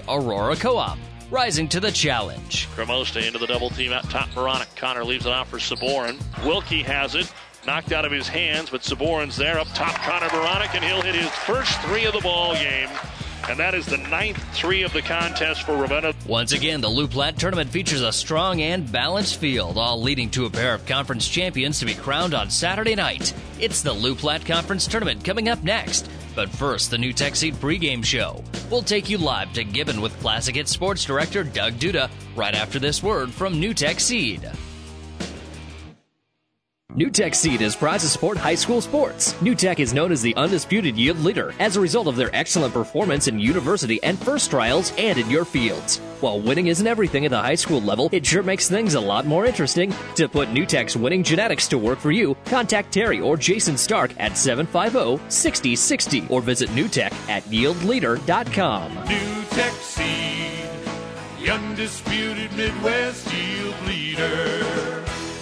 Aurora Co-op, rising to the challenge. Cremosta into the double team out top. Moronic. Connor leaves it off for Saborin. Wilkie has it. Knocked out of his hands, but Saborin's there. Up top, Connor Moronic, and he'll hit his first three of the ball game. And that is the 9th three of the contest for Ravenna. Once again, the Lou Platte tournament features a strong and balanced field, all leading to a pair of conference champions to be crowned on Saturday night. It's the Lou Platte Conference Tournament coming up next. But first, the NewTek Seed pregame show. We'll take you live to Gibbon with Classic Hits Sports Director Doug Duda right after this word from NewTek Seed. NewTek Seed is proud to support high school sports. NewTek is known as the undisputed yield leader as a result of their excellent performance in university and first trials and in your fields. While winning isn't everything at the high school level, it sure makes things a lot more interesting. To put NewTek's winning genetics to work for you, contact Terry or Jason Stark at 750-6060 or visit NewTek at yieldleader.com. NewTek Seed, the undisputed Midwest yield leader.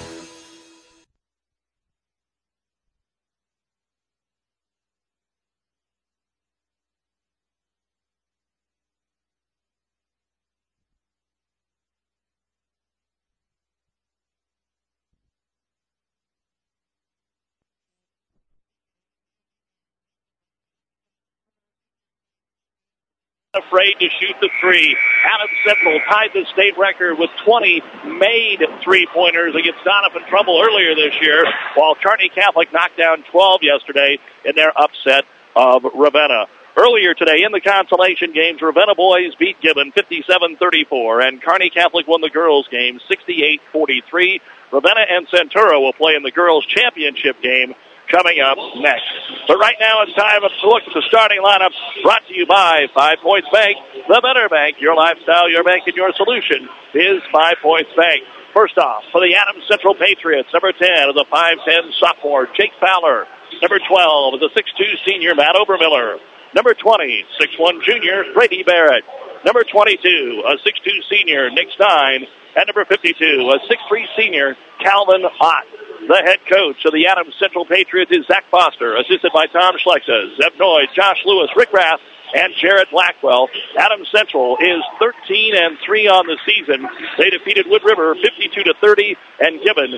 Afraid to shoot the three. Adams Central tied the state record with 20 made three-pointers against Doniphan Trumbull earlier this year, while Kearney Catholic knocked down 12 yesterday in their upset of Ravenna. Earlier today in the consolation games, Ravenna boys beat Gibbon 57-34, and Kearney Catholic won the girls' game 68-43. Ravenna and Centura will play in the girls' championship game coming up next. But right now it's time to look at the starting lineup, brought to you by 5 Points Bank, the better bank. Your lifestyle, your bank, and your solution is 5 Points Bank. First off, for the Adams Central Patriots, number 10 is a 5'10 sophomore, Jake Fowler. Number 12 is a 6'2 senior, Matt Obermiller. Number 20, 6'1 junior, Brady Barrett. Number 22, a 6'2 senior, Nick Stein. And number 52, a 6'3 senior, Calvin Ott. The head coach of the Adams Central Patriots is Zach Foster, assisted by Tom Schlexa, Zeb Noy, Josh Lewis, Rick Rath, and Jarrett Blackwell. Adams Central is 13-3 on the season. They defeated Wood River 52-30 and Gibbon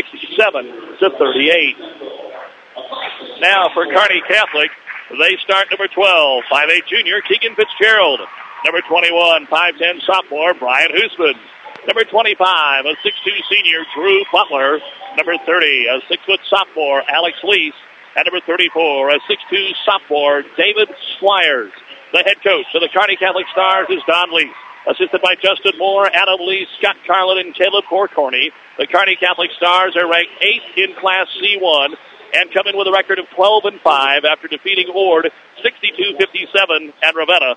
67-38. Now for Kearney Catholic, they start number 12, 5'8 junior, Keegan Fitzgerald. Number 21, 5'10 sophomore, Brian Hoosman. Number 25, a 6'2 senior, Drew Butler. Number 30, a 6' sophomore, Alex Lease. And number 34, a 6'2 sophomore, David Slyers. The head coach of the Kearney Catholic Stars is Don Lease, assisted by Justin Moore, Adam Lee, Scott Carlin, and Caleb Corcorney. The Kearney Catholic Stars are ranked 8th in Class C1 and come in with a record of 12-5 after defeating Ord 62-57 and Ravenna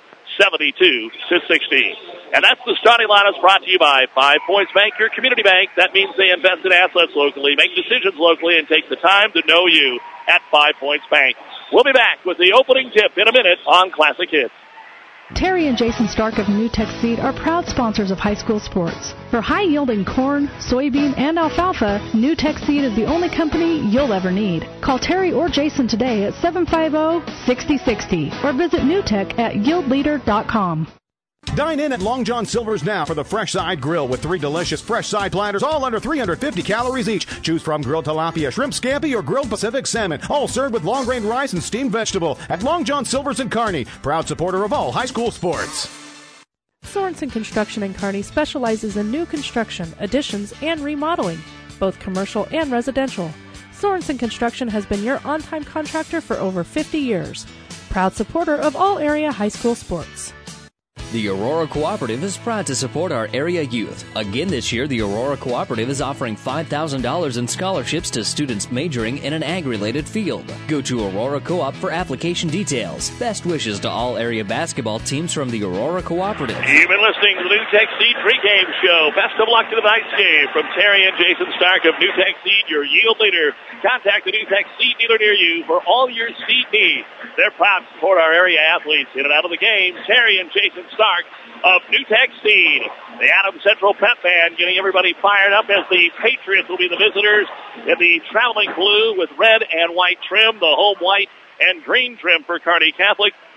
72-60. And that's the starting lineups brought to you by 5 Points Bank, your community bank. That means they invest in assets locally, make decisions locally, and take the time to know you at 5 Points Bank. We'll be back with the opening tip in a minute on Classic Hits. Terry and Jason Stark of NewTek Seed are proud sponsors of high school sports. For high-yielding corn, soybean, and alfalfa, NewTek Seed is the only company you'll ever need. Call Terry or Jason today at 750-6060 or visit NewTek at yieldleader.com. Dine in at Long John Silver's now for the Fresh Side Grill with 3 delicious fresh side platters, all under 350 calories each. Choose from grilled tilapia, shrimp scampi, or grilled Pacific salmon, all served with long grain rice and steamed vegetable at Long John Silver's in Kearney, proud supporter of all high school sports. Sorensen Construction in Kearney specializes in new construction, additions, and remodeling, both commercial and residential. Sorensen Construction has been your on-time contractor for over 50 years. Proud supporter of all area high school sports. The Aurora Cooperative is proud to support our area youth. Again this year, the Aurora Cooperative is offering $5,000 in scholarships to students majoring in an ag-related field. Go to Aurora Co-op for application details. Best wishes to all area basketball teams from the Aurora Cooperative. You've been listening to the NewTek Seed pregame show. Best of luck to tonight's game from Terry and Jason Stark of NewTek Seed, your yield leader. Contact the NewTek Seed dealer near you for all your seed needs. They're proud to support our area athletes in and out of the game. Terry and Jason Stark of NewTek Seed. The Adams Central Pep Band getting everybody fired up as the Patriots will be the visitors in the traveling blue with red and white trim, the home white and green trim for Kearney Catholic.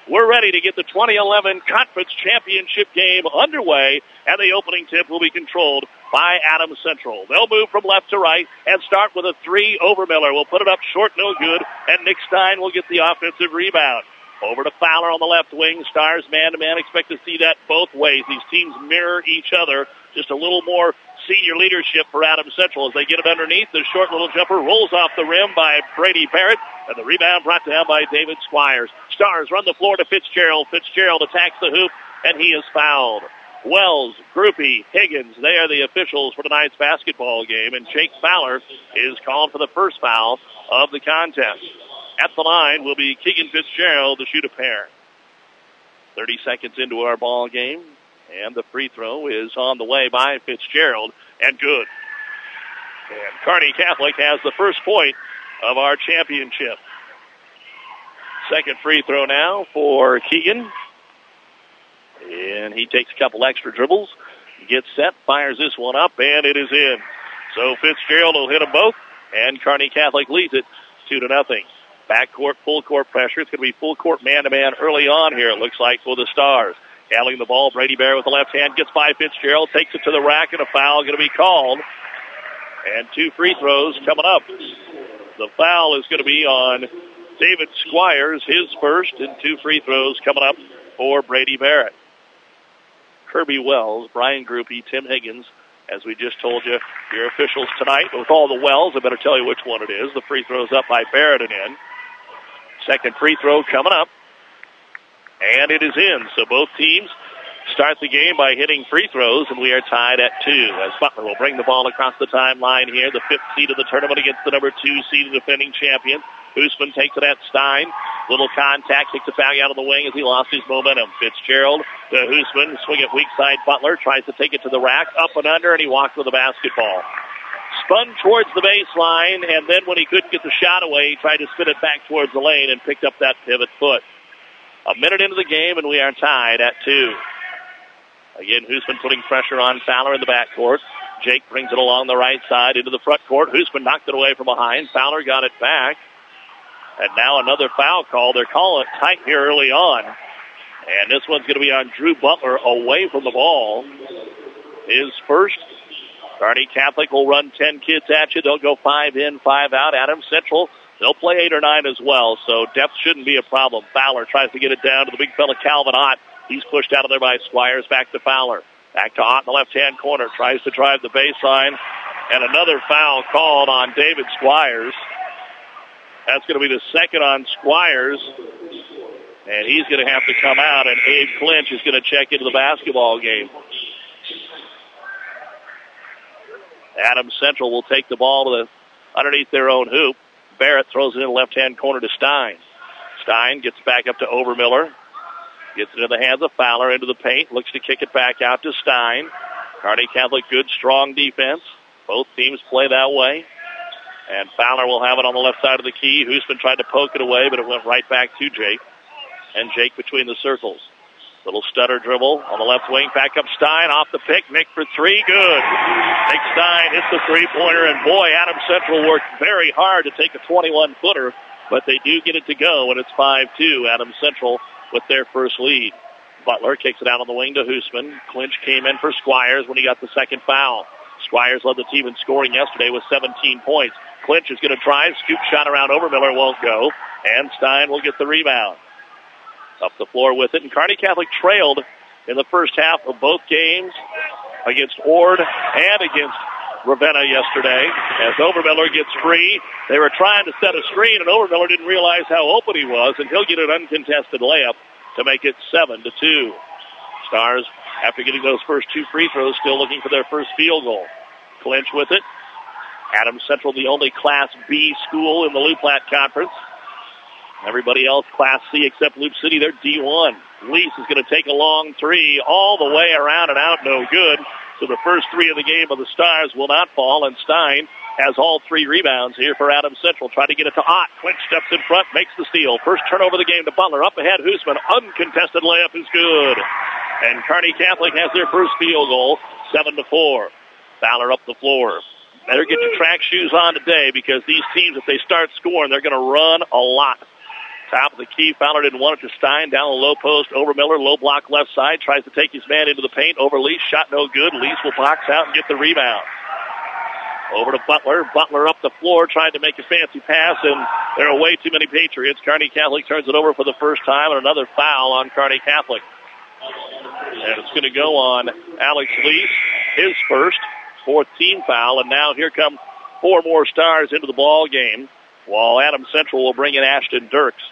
we're ready to get the 2011 Conference Championship game underway, and the opening tip will be controlled by Adams Central. They'll move from left to right and start with a 3 over Miller. We'll put it up short, no good, and Nick Stein will get the offensive rebound. Over to Fowler on the left wing. Stars man-to-man. Expect to see that both ways. These teams mirror each other. Just a little more senior leadership for Adams Central as they get it underneath. The short little jumper rolls off the rim by Brady Barrett, and the rebound brought down by David Squires. Stars run the floor to Fitzgerald. Fitzgerald attacks the hoop, and he is fouled. Wells, Groupie, Higgins, they are the officials for tonight's basketball game, and Jake Fowler is called for the first foul of the contest. At the line will be Keegan Fitzgerald to shoot a pair. 30 seconds into our ball game, and the free throw is on the way by Fitzgerald, and good. And Kearney Catholic has the first point of our championship. Second free throw now for Keegan. And he takes a couple extra dribbles, gets set, fires this one up, and it is in. So Fitzgerald will hit them both, and Kearney Catholic leads it 2-0. Backcourt, full court pressure. It's going to be full court man-to-man early on here, it looks like, for the Stars. Handling the ball, Brady Bear with the left hand, gets by Fitzgerald, takes it to the rack, and a foul going to be called. And 2 free throws coming up. The foul is going to be on David Squires, his first, and 2 free throws coming up for Brady Barrett. Kirby Wells, Brian Groupie, Tim Higgins, as we just told you, your officials tonight. But with all the Wells, I better tell you which one it is. The free throw's up by Barrett and in. Second free throw coming up. And it is in. So both teams start the game by hitting free throws, and we are tied at 2. As Butler will bring the ball across the timeline here, the 5th seed of the tournament against the number 2 seed, defending champion. Hoosman takes it at Stein. Little contact, takes it back out of the wing as he lost his momentum. Fitzgerald to Hoosman, swing it weak side. Butler tries to take it to the rack, up and under, and he walks with the basketball. Spun towards the baseline, and then when he couldn't get the shot away, he tried to spin it back towards the lane and picked up that pivot foot. A minute into the game, and we are tied at 2. Again, Hoosman putting pressure on Fowler in the backcourt. Jake brings it along the right side into the front court. Hoosman knocked it away from behind. Fowler got it back. And now another foul call. They're calling it tight here early on. And this one's going to be on Drew Butler away from the ball. His first. Kearney Catholic will run 10 kids at you. They'll go 5 in, 5 out. Adams Central, they'll play 8 or 9 as well. So depth shouldn't be a problem. Fowler tries to get it down to the big fella Calvin Ott. He's pushed out of there by Squires. Back to Fowler. Back to Ott in the left-hand corner. Tries to drive the baseline. And another foul called on David Squires. That's going to be the second on Squires. And he's going to have to come out, and Abe Clinch is going to check into the basketball game. Adams Central will take the ball to underneath their own hoop. Barrett throws it in the left-hand corner to Stein. Stein gets back up to Overmiller. Gets it in the hands of Fowler into the paint. Looks to kick it back out to Stein. Kearney Catholic, good, strong defense. Both teams play that way. And Fowler will have it on the left side of the key. Hoosman tried to poke it away, but it went right back to Jake. And Jake between the circles. Little stutter dribble on the left wing. Back up Stein off the pick. Nick for 3. Good. Nick Stein hits the three-pointer. And boy, Adams Central worked very hard to take a 21-footer. But they do get it to go, and it's 5-2. Adams Central with their first lead. Butler kicks it out on the wing to Hoosman. Clinch came in for Squires when he got the second foul. Squires led the team in scoring yesterday with 17 points. Clinch is going to try. Scoop shot around Overmiller won't go. And Stein will get the rebound. Up the floor with it. And Kearney Catholic trailed in the first half of both games against Ord and against Ravenna yesterday. As Overmiller gets free, they were trying to set a screen, and Overmiller didn't realize how open he was, and he'll get an uncontested layup to make it 7-2. Stars, after getting those first 2 free throws, still looking for their first field goal. Clinch with it. Adams Central, the only Class B school in the Loup Platte Conference. Everybody else, Class C, except Loup City, they're D1. Lease is going to take a long 3 all the way around and out, no good. So the first 3 of the game of the Stars will not fall, and Stein has all 3 rebounds here for Adams Central. Try to get it to Ott. Clinch steps in front, makes the steal. First turnover of the game to Butler. Up ahead, Hoosman. Uncontested layup is good. And Kearney Catholic has their first field goal, 7-4. Fowler up the floor. Better get your track shoes on today because these teams, if they start scoring, they're going to run a lot. Top of the key. Fowler didn't want it to Stein. Down the low post. Over Miller. Low block left side. Tries to take his man into the paint. Over Lease. Shot no good. Lease will box out and get the rebound. Over to Butler. Butler up the floor. Trying to make a fancy pass. And there are way too many Patriots. Kearney Catholic turns it over for the first time. And another foul on Kearney Catholic. And it's going to go on Alex Lease. His first. Fourth team foul. And now here come 4 more Stars into the ball game. While Adams Central will bring in Ashton Dirks.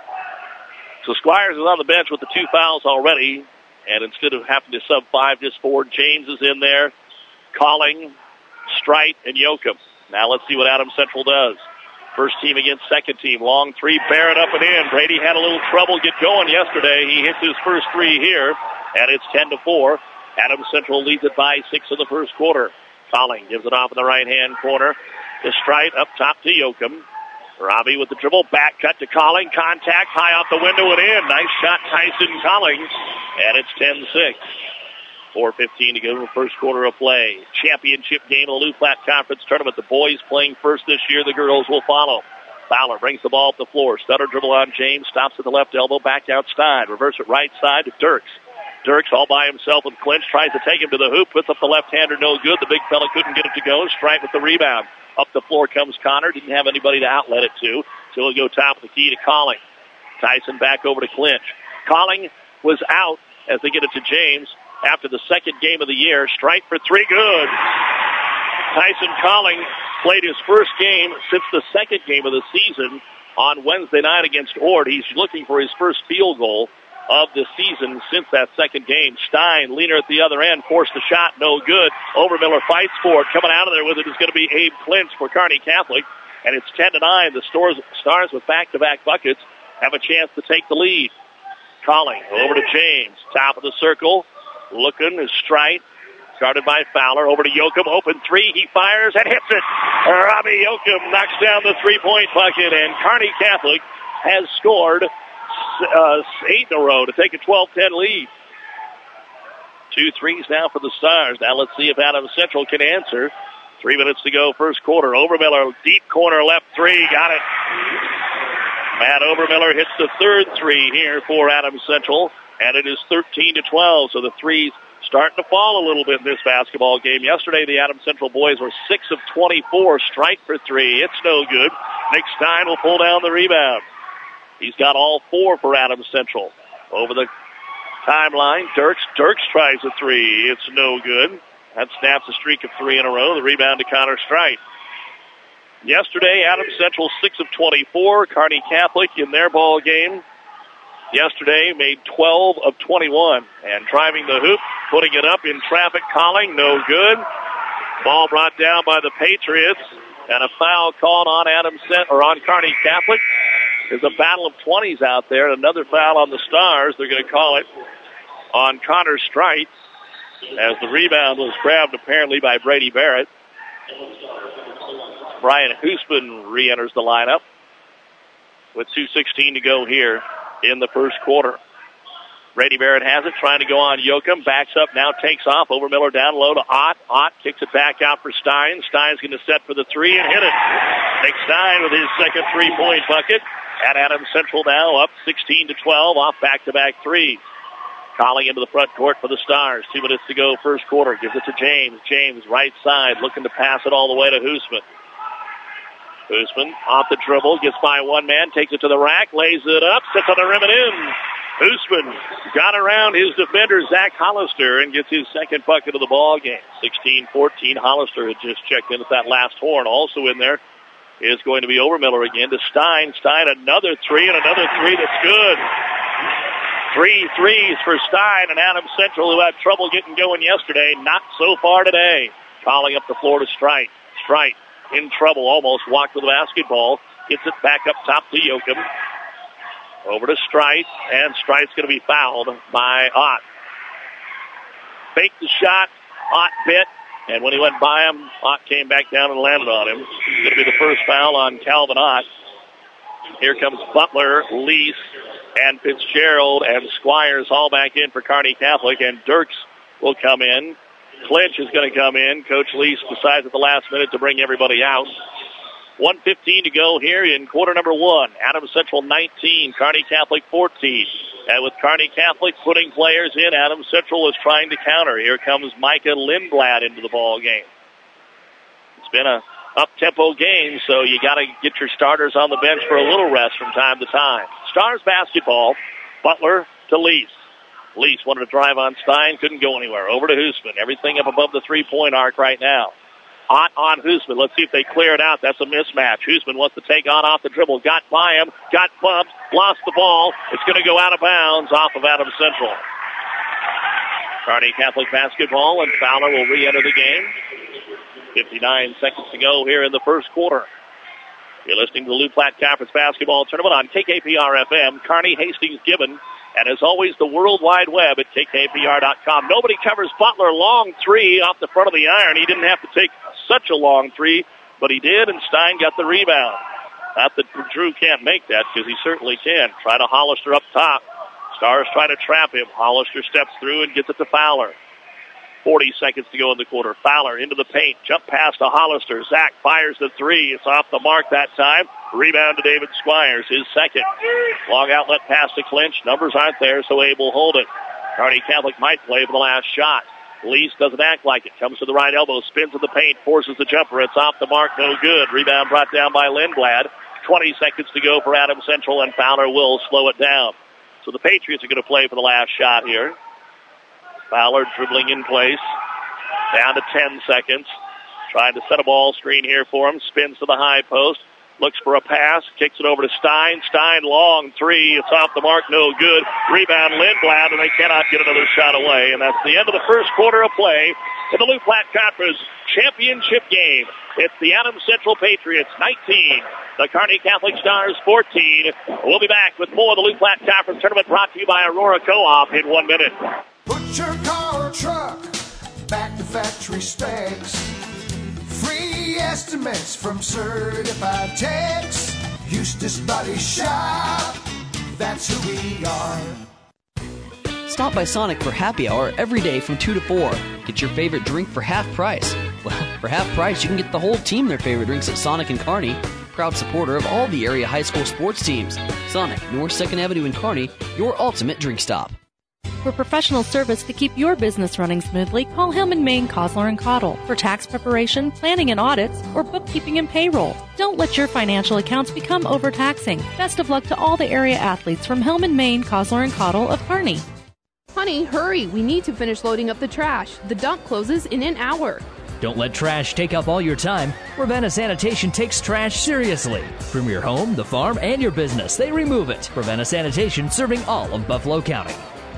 So Squires is on the bench with the 2 fouls already. And instead of having to sub 5, just 4, James is in there. Calling, Strite, and Yoakum. Now let's see what Adams Central does. First team against second team. Long 3, Barrett up and in. Brady had a little trouble get going yesterday. He hits his first 3 here. And it's 10-4. Adams Central leads it by 6 in the first quarter. Calling gives it off in the right-hand corner to Strite, up top to Yoakum. Robbie with the dribble, back cut to Calling, contact, high off the window and in. Nice shot, Tyson Calling, and it's 10-6. 4:15 to go in the first quarter of play. Championship game in the Lou Platte Conference Tournament. The boys playing first this year, the girls will follow. Fowler brings the ball up the floor, stutter dribble on James, stops at the left elbow, back out Stein, reverse it right side to Dirks. Dirks all by himself with Clinch, tries to take him to the hoop, puts up the left-hander, no good. The big fella couldn't get it to go. Strite with the rebound. Up the floor comes Connor. Didn't have anybody to outlet it to. So he'll go top of the key to Calling. Tyson back over to Clinch. Calling was out as they get it to James after the second game of the year. Strite for 3, good. Tyson Calling played his first game since the second game of the season on Wednesday night against Ord. He's looking for his first field goal of the season since that second game. Stein, leaner at the other end, forced the shot, no good. Overmiller fights for it. Coming out of there with it is going to be Abe Clinch for Kearney Catholic, and it's 10-9. The Stars with back-to-back buckets have a chance to take the lead. Calling over to James, top of the circle, looking is Strite, guarded by Fowler. Over to Yoakum, open 3, he fires and hits it. Robbie Yoakum knocks down the 3-point bucket, and Kearney Catholic has scored 8 in a row to take a 12-10 lead. 2 threes now for the Stars. Now let's see if Adams Central can answer. 3 minutes to go, first quarter. Overmiller, deep corner left 3, got it. Matt Overmiller hits the third 3 here for Adams Central, and it is 13-12. So the threes starting to fall a little bit in this basketball game. Yesterday, the Adams Central boys were 6 of 24. Strike for 3. It's no good. Nick Stein will pull down the rebound. He's got all 4 for Adams Central. Over the timeline, Dirks tries a 3. It's no good. That snaps a streak of 3 in a row. The rebound to Connor Strite. Yesterday, Adams Central 6 of 24. Kearney Catholic in their ball game yesterday made 12 of 21. And driving the hoop, putting it up in traffic, Calling, no good. Ball brought down by the Patriots. And a foul called on on Kearney Catholic. There's a battle of 20s out there, and another foul on the Stars. They're going to call it on Connor Strite as the rebound was grabbed apparently by Brady Barrett. Brian Hoosman re-enters the lineup with 2:16 to go here in the first quarter. Brady Barrett has it, trying to go on Yoakum, backs up, now takes off. Overmiller down low to Ott. Ott kicks it back out for Stein. Stein's going to set for the 3 and hit it. Nick Stein with his second 3-point bucket. At Adams Central now up 16-12 off back-to-back 3s. Calling into the front court for the Stars. 2 minutes to go, first quarter. Gives it to James. James, right side, looking to pass it all the way to Hoosman. Hoosman off the dribble, gets by one man, takes it to the rack, lays it up, sits on the rim and in. Hoosman got around his defender, Zach Hollister, and gets his second bucket of the ball game. 16-14. Hollister had just checked in at that last horn. Also in there is going to be Overmiller again to Stein. Stein, another 3 and another 3 that's good. 3 threes for Stein and Adams Central, who had trouble getting going yesterday. Not so far today. Calling up the floor to Strite. Strite in trouble, almost walked with the basketball. Gets it back up top to Yoakum. Over to Strite, and Strite's going to be fouled by Ott. Faked the shot, Ott bit, and when he went by him, Ott came back down and landed on him. It's going to be the first foul on Calvin Ott. Here comes Butler, Lease, and Fitzgerald, and Squires all back in for Kearney Catholic, and Dirks will come in. Clinch is going to come in. Coach Lease decides at the last minute to bring everybody out. 1:15 to go here in quarter number one. Adams Central 19, Kearney Catholic 14. And with Kearney Catholic putting players in, Adams Central is trying to counter. Here comes Micah Lindblad into the ball game. It's been a up-tempo game, so you got to get your starters on the bench for a little rest from time to time. Stars basketball, Butler to Lease. Lease wanted to drive on Stein, couldn't go anywhere. Over to Hoosman. Everything up above the three-point arc right now. Hot on Hoosman. Let's see if they clear it out. That's a mismatch. Hoosman wants to take on off the dribble. Got by him. Got bumped. Lost the ball. It's going to go out of bounds off of Adams Central. Kearney Catholic basketball, and Fowler will re-enter the game. 59 seconds to go here in the first quarter. You're listening to the Loup Platte Conference Basketball Tournament on KKPR-FM, Kearney, Hastings, Gibbon, and as always, the World Wide Web at KKPR.com. Nobody covers Butler. Long three off the front of the iron. He didn't have to take such a long three, but he did, and Stein got the rebound. Not that Drew can't make that, because he certainly can. Try to Hollister up top. Stars try to trap him. Hollister steps through and gets it to Fowler. 40 seconds to go in the quarter. Fowler into the paint. Jump pass to Hollister. Zach fires the three. It's off the mark that time. Rebound to David Squires, his second. Long outlet pass to Clinch. Numbers aren't there, so Abe will hold it. Kearney Catholic might play for the last shot. Lease doesn't act like it. Comes to the right elbow. Spins in the paint. Forces the jumper. It's off the mark. No good. Rebound brought down by Lindblad. 20 seconds to go for Adams Central, and Fowler will slow it down. So the Patriots are going to play for the last shot here. Fowler dribbling in place. Down to 10 seconds. Trying to set a ball screen here for him. Spins to the high post. Looks for a pass. Kicks it over to Stein. Stein, long three. It's off the mark. No good. Rebound Lindblad, and they cannot get another shot away. And that's the end of the first quarter of play in the Loup Platte Conference Championship game. It's the Adams Central Patriots 19, the Kearney Catholic Stars 14. We'll be back with more of the Loup Platte Conference Tournament brought to you by Aurora Co-op in 1 minute. Put your car or truck back to factory specs. Free estimates from certified techs. Eustace Body Shop, that's who we are. Stop by Sonic for happy hour every day from 2 to 4. Get your favorite drink for half price. Well, for half price, you can get the whole team their favorite drinks at Sonic and Kearney. Proud supporter of all the area high school sports teams. Sonic, North 2nd Avenue in Kearney, your ultimate drink stop. For professional service to keep your business running smoothly, call Hillman, Maine, Kostler & Cottle. For tax preparation, planning and audits, or bookkeeping and payroll. Don't let your financial accounts become overtaxing. Best of luck to all the area athletes from Hillman, Maine, Kostler & Cottle of Kearney. Honey, hurry. We need to finish loading up the trash. The dump closes in an hour. Don't let trash take up all your time. Ravenna Sanitation takes trash seriously. From your home, the farm, and your business, they remove it. Ravenna Sanitation, serving all of Buffalo County.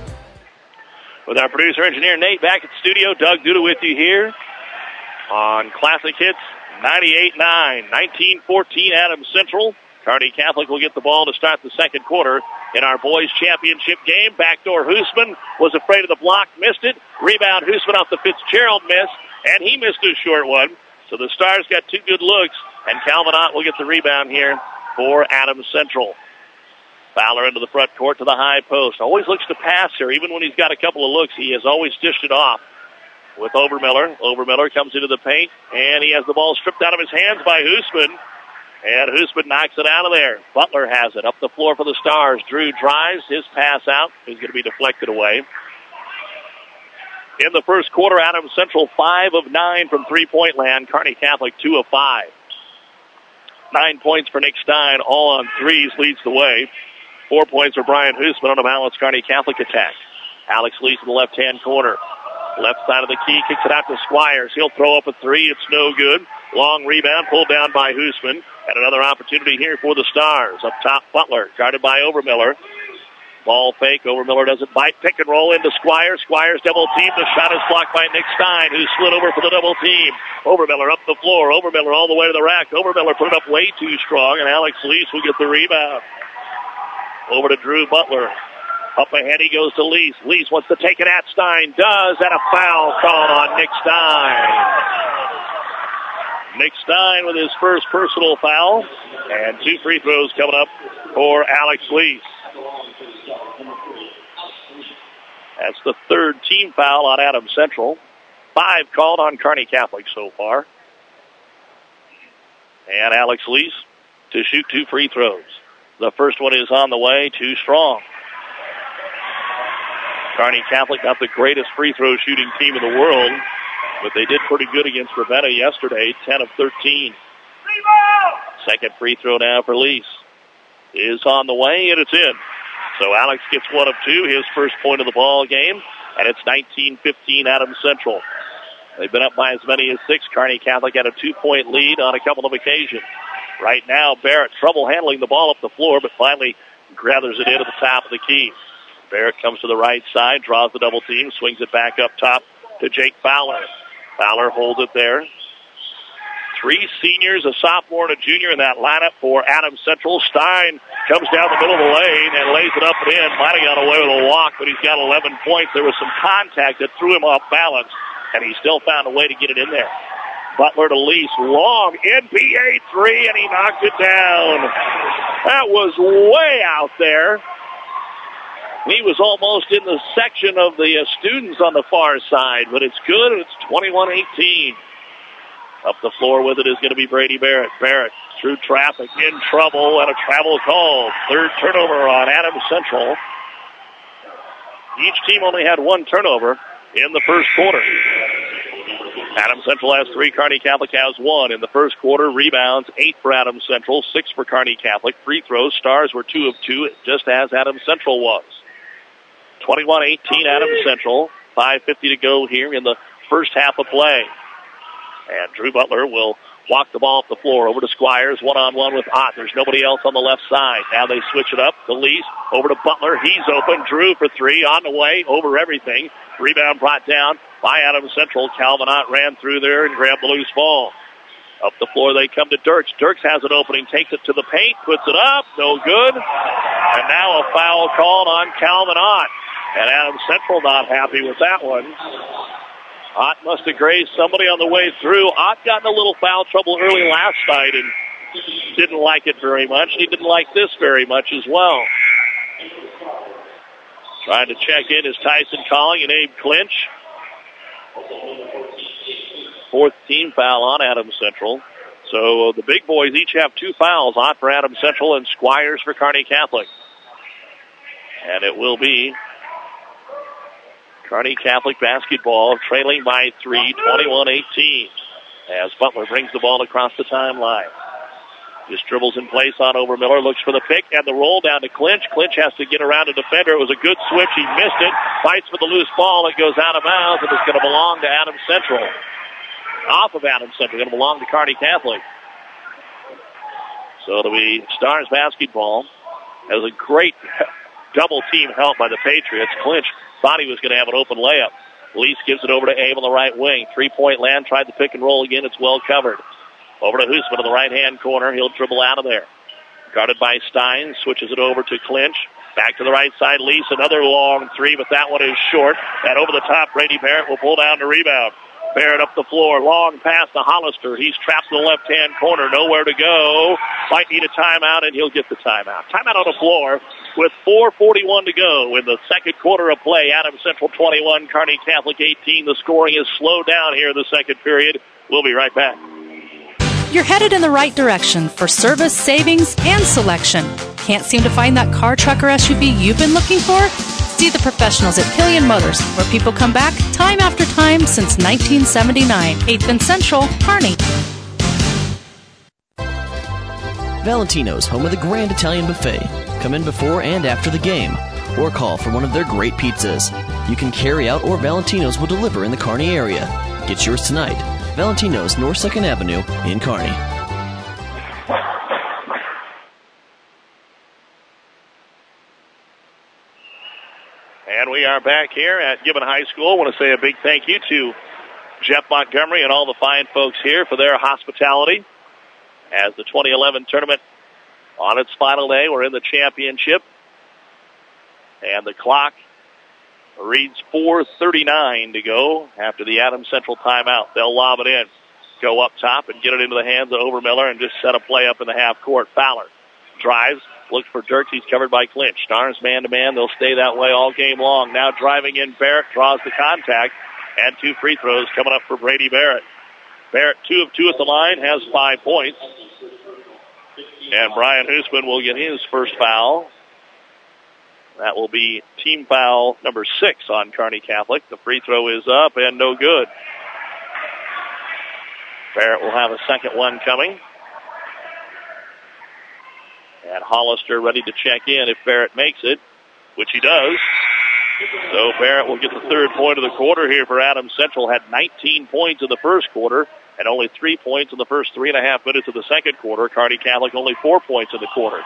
With our producer engineer Nate back at the studio, Doug Duda with you here on Classic Hits 98.9, 19-14 Adams Central. Kearney Catholic will get the ball to start the second quarter in our boys championship game. Backdoor Hoosman was afraid of the block, missed it. Rebound Hoosman off the Fitzgerald miss, and he missed a short one. So the Stars got two good looks, and Calvin Ott will get the rebound here for Adams Central. Fowler into the front court to the high post. Always looks to pass here. Even when he's got a couple of looks, he has always dished it off with Overmiller. Overmiller comes into the paint, and he has the ball stripped out of his hands by Hoosman. And Hoosman knocks it out of there. Butler has it up the floor for the Stars. Drew drives his pass out. He's going to be deflected away. In the first quarter, Adams Central 5 of 9 from three-point land. Kearney Catholic 2 of 5. 9 points for Nick Stein, all on threes, leads the way. 4 points for Brian Hoosman on a balanced Kearney Catholic attack. Alex Lease in the left-hand corner. Left side of the key, kicks it out to Squires. He'll throw up a three. It's no good. Long rebound, pulled down by Hoosman. And another opportunity here for the Stars. Up top, Butler, guarded by Overmiller. Ball fake. Overmiller doesn't bite. Pick and roll into Squires. Squires double team. The shot is blocked by Nick Stein, who slid over for the double team. Overmiller up the floor. Overmiller all the way to the rack. Overmiller put it up way too strong, and Alex Lease will get the rebound. Over to Drew Butler. Up ahead he goes to Lease. Lease wants to take it at Stein. Does, and a foul called on Nick Stein. Nick Stein with his first personal foul. And 2 free throws coming up for Alex Lease. That's the third team foul on Adams Central. 5 called on Kearney Catholic so far. And Alex Lease to shoot 2 free throws. The first one is on the way, too strong. Kearney Catholic, not the greatest free throw shooting team in the world, but they did pretty good against Ravenna yesterday, 10 of 13. Second free throw now for Lease is on the way, and it's in. So Alex gets 1 of 2, his first point of the ball game, and it's 19-15 Adams Central. They've been up by as many as 6. Kearney Catholic had a 2-point lead on a couple of occasions. Right now, Barrett trouble handling the ball up the floor, but finally gathers it in at the top of the key. Barrett comes to the right side, draws the double team, swings it back up top to Jake Fowler. Fowler holds it there. 3 seniors, a sophomore and a junior in that lineup for Adams Central. Stein comes down the middle of the lane and lays it up and in. Might have got away with a walk, but he's got 11 points. There was some contact that threw him off balance, and he still found a way to get it in there. Butler to Lease, long NBA 3, and he knocked it down. That was way out there. He was almost in the section of the students on the far side, but it's good, and it's 21-18. Up the floor with it is going to be Brady Barrett. Barrett through traffic, in trouble, and a travel call. Third turnover on Adams Central. Each team only had 1 turnover in the first quarter. Adams Central has 3, Kearney Catholic has 1. In the first quarter, rebounds 8 for Adams Central, 6 for Kearney Catholic. Free throws, Stars were 2 of 2, just as Adams Central was. 21-18 Adams Central. 5:50 to go here in the first half of play. And Drew Butler will walk the ball up the floor over to Squires, one-on-one with Ott. There's nobody else on the left side. Now they switch it up to Lease, over to Butler. He's open. Drew for 3, on the way, over everything. Rebound brought down by Adams Central. Calvin Ott ran through there and grabbed the loose ball. Up the floor they come to Dirks. Dirks has an opening, takes it to the paint, puts it up, no good. And now a foul called on Calvin Ott. And Adams Central not happy with that one. Ott must have grazed somebody on the way through. Ott got in a little foul trouble early last night and didn't like it very much. He didn't like this very much as well. Trying to check in is Tyson Calling and Abe Clinch. 4th team foul on Adams Central. So the big boys each have 2 fouls. Ott for Adams Central and Squires for Kearney Catholic. And it will be Kearney Catholic basketball trailing by 3, 21-18. As Butler brings the ball across the timeline. Just dribbles in place on Overmiller, looks for the pick, and the roll down to Clinch. Clinch has to get around a defender. It was a good switch. He missed it. Fights for the loose ball. It goes out of bounds, and it's going to belong to Adams Central. Off of Adams Central. Going to belong to Kearney Catholic. So it'll be Stars basketball. That was a great double team help by the Patriots. Clinch thought he was going to have an open layup. Lease gives it over to Abe on the right wing. 3-point land, tried to pick and roll again. It's well covered. Over to Hoosman in the right-hand corner. He'll dribble out of there. Guarded by Stein. Switches it over to Clinch. Back to the right side. Lease, another long 3, but that one is short. And over the top, Brady Barrett will pull down the rebound. Barrett up the floor. Long pass to Hollister. He's trapped in the left-hand corner. Nowhere to go. Might need a timeout, and he'll get the timeout. Timeout on the floor with 4:41 to go in the second quarter of play. Adams Central 21, Kearney Catholic 18. The scoring is slowed down here in the second period. We'll be right back. You're headed in the right direction for service, savings, and selection. Can't seem to find that car, truck, or SUV you've been looking for? See the professionals at Killian Motors, where people come back time after time since 1979. 8th and Central, Kearney. Valentino's, home of the Grand Italian Buffet. Come in before and after the game, or call for one of their great pizzas. You can carry out, or Valentino's will deliver in the Kearney area. Get yours tonight. Valentino's, North 2nd Avenue in Kearney. And we are back here at Gibbon High School. I want to say a big thank you to Jeff Montgomery and all the fine folks here for their hospitality as the 2011 tournament on its final day. We're in the championship, and the clock reads 4:39 to go after the Adams Central timeout. They'll lob it in, go up top, and get it into the hands of Overmiller and just set a play up in the half court. Fowler drives, looks for Dirks. He's covered by Clinch. Stars man-to-man. They'll stay that way all game long. Now driving in, Barrett draws the contact, and 2 free throws coming up for Brady Barrett. Barrett 2 of 2 at the line, has 5 points. And Brian Hoosman will get his first foul. That will be team foul number 6 on Kearney Catholic. The free throw is up and no good. Barrett will have a second one coming. And Hollister ready to check in if Barrett makes it, which he does. So Barrett will get the third point of the quarter here for Adams Central. Had 19 points in the first quarter and only 3 points in the first 3.5 minutes of the second quarter. Kearney Catholic only 4 points in the quarter.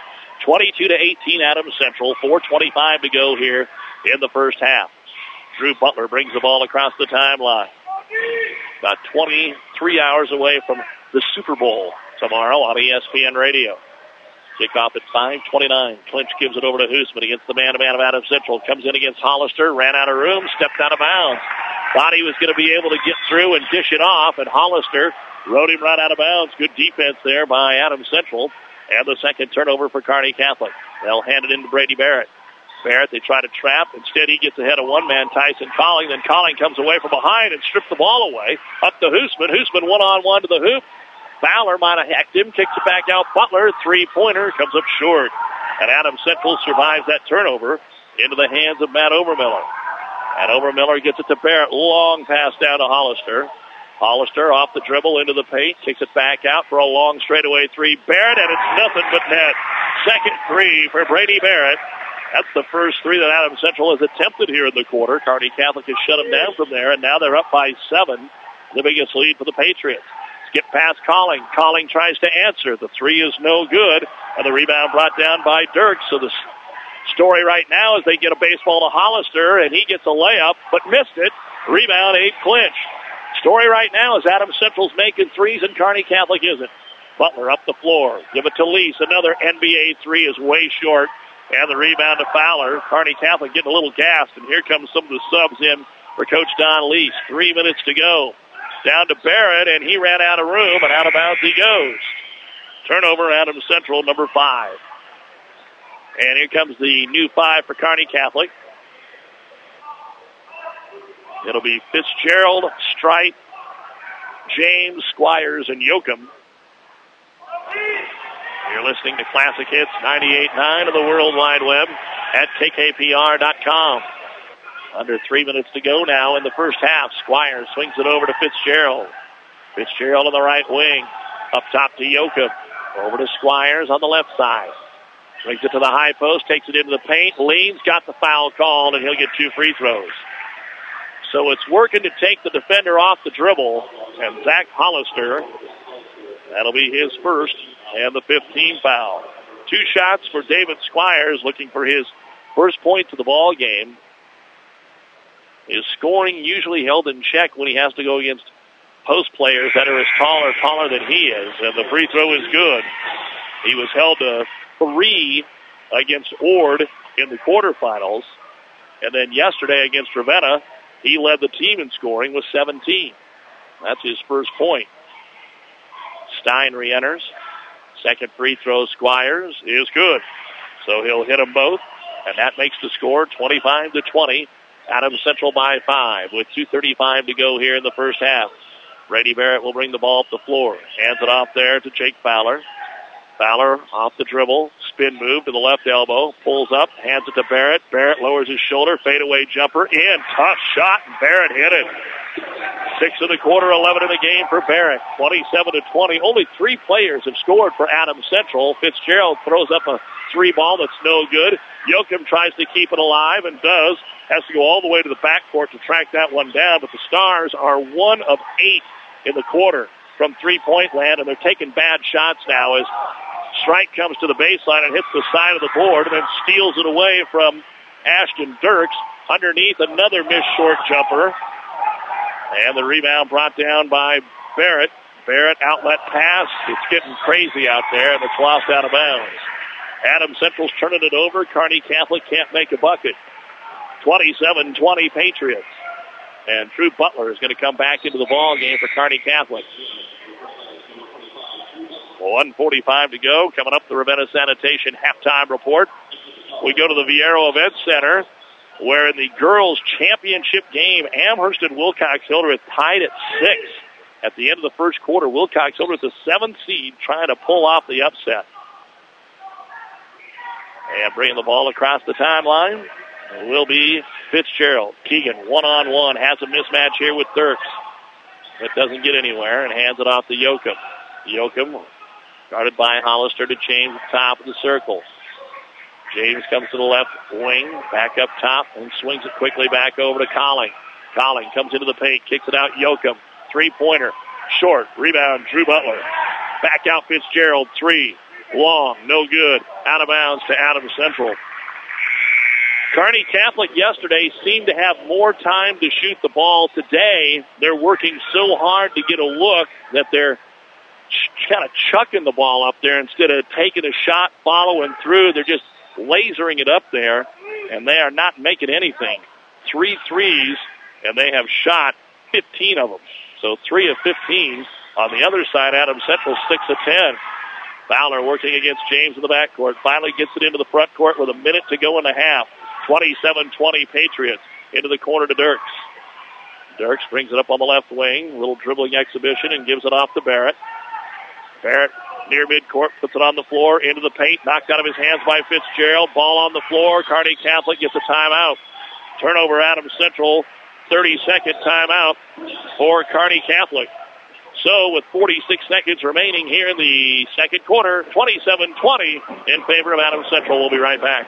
22-18 Adams Central. 4:25 to go here in the first half. Drew Butler brings the ball across the timeline. About 23 hours away from the Super Bowl tomorrow on ESPN Radio. Kickoff at 5:29. Clinch gives it over to Hoosman against the man-to-man of Adams Central. Comes in against Hollister. Ran out of room. Stepped out of bounds. Thought he was going to be able to get through and dish it off. And Hollister rode him right out of bounds. Good defense there by Adams Central. And the second turnover for Kearney Catholic. They'll hand it in to Brady Barrett. Barrett, they try to trap. Instead, he gets ahead of one man, Tyson Colling. Then Colling comes away from behind and strips the ball away. Up to Hoosman. Hoosman one-on-one to the hoop. Fowler might have hacked him. Kicks it back out. Butler, three-pointer, comes up short. And Adams Central survives that turnover into the hands of Matt Overmiller. And Overmiller gets it to Barrett. Long pass down to Hollister. Hollister off the dribble into the paint. Kicks it back out for a long straightaway three. Barrett, and it's nothing but net. Second three for Brady Barrett. That's the first three that Adams Central has attempted here in the quarter. Kearney Catholic has shut them down from there, and now they're up by 7. The biggest lead for the Patriots. Skip past Colling. Colling tries to answer. The three is no good, and the rebound brought down by Dirk. So the story right now is they get a baseball to Hollister, and he gets a layup, but missed it. Rebound, Abe Clinch. Story right now is Adams Central's making threes, and Kearney Catholic isn't. Butler up the floor. Give it to Lease. Another NBA three is way short. And the rebound to Fowler. Kearney Catholic getting a little gassed, and here comes some of the subs in for Coach Don Lease. 3 minutes to go. Down to Barrett, and he ran out of room, and out of bounds he goes. Turnover, Adams Central, number 5. And here comes the new 5 for Kearney Catholic. It'll be Fitzgerald, Strite, James, Squires, and Yoakum. You're listening to Classic Hits 98.9 of the World Wide Web at KKPR.com. Under 3 minutes to go now in the first half. Squires swings it over to Fitzgerald. Fitzgerald on the right wing. Up top to Yoakum. Over to Squires on the left side. Brings it to the high post. Takes it into the paint. Leans got the foul called, and he'll get 2 free throws. So it's working to take the defender off the dribble. And Zach Hollister, that'll be his first and the 15th foul. 2 shots for David Squires, looking for his first point to the ball game. His scoring usually held in check when he has to go against post players that are as taller than he is. And the free throw is good. He was held to 3 against Ord in the quarterfinals. And then yesterday against Ravenna, he led the team in scoring with 17. That's his first point. Stein re-enters. Second free throw, Squires, is good. So he'll hit them both, and that makes the score 25-20. Adams Central by 5 with 2:35 to go here in the first half. Brady Barrett will bring the ball up the floor. Hands it off there to Jake Fowler. Fowler off the dribble. Spin move to the left elbow. Pulls up. Hands it to Barrett. Barrett lowers his shoulder. Fadeaway jumper. In. Tough shot. And Barrett hit it. 6 in the quarter. 11 in the game for Barrett. 27-20. Only 3 players have scored for Adams Central. Fitzgerald throws up a 3 ball that's no good. Yoakum tries to keep it alive and does. Has to go all the way to the backcourt to track that one down. But the Stars are 1 of 8 in the quarter from 3-point land, and they're taking bad shots now as Strike comes to the baseline and hits the side of the board and then steals it away from Ashton Dirks. Underneath, another missed short jumper. And the rebound brought down by Barrett. Barrett outlet pass. It's getting crazy out there, and it's lost out of bounds. Adams Central's turning it over. Kearney Catholic can't make a bucket. 27-20 Patriots. And Drew Butler is going to come back into the ball game for Kearney Catholic. 1:45 to go. Coming up, the Ravenna Sanitation halftime report. We go to the Viero Event Center, where in the girls' championship game, Amherst and Wilcox Hildreth tied at 6 at the end of the first quarter. Wilcox over at the 7th seed trying to pull off the upset. And bringing the ball across the timeline will be Fitzgerald. Keegan, one-on-one, has a mismatch here with Dirks. It doesn't get anywhere and hands it off to Yoakum. Yoakum guarded by Hollister to James at the top of the circle. James comes to the left wing, back up top, and swings it quickly back over to Colling. Colling comes into the paint, kicks it out. Yoakum, three-pointer, short, rebound, Drew Butler. Back out Fitzgerald, three, long, no good, out of bounds to Adams Central. Kearney Catholic yesterday seemed to have more time to shoot the ball. Today, they're working so hard to get a look that they're kind of chucking the ball up there instead of taking a shot, following through. They're just lasering it up there, and they are not making anything. 3 threes, and they have shot 15 of them. So 3 of 15. On the other side, Adams Central 6 of 10. Fowler working against James in the backcourt. Finally gets it into the front court with a minute to go in the half. 27-20 Patriots. Into the corner to Dirks. Dirks brings it up on the left wing. A little dribbling exhibition and gives it off to Barrett. Barrett near midcourt, puts it on the floor, into the paint, knocked out of his hands by Fitzgerald. Ball on the floor. Kearney Catholic gets a timeout. Turnover Adams Central. 30-second timeout for Kearney Catholic. So with 46 seconds remaining here in the second quarter, 27-20 in favor of Adams Central. We'll be right back.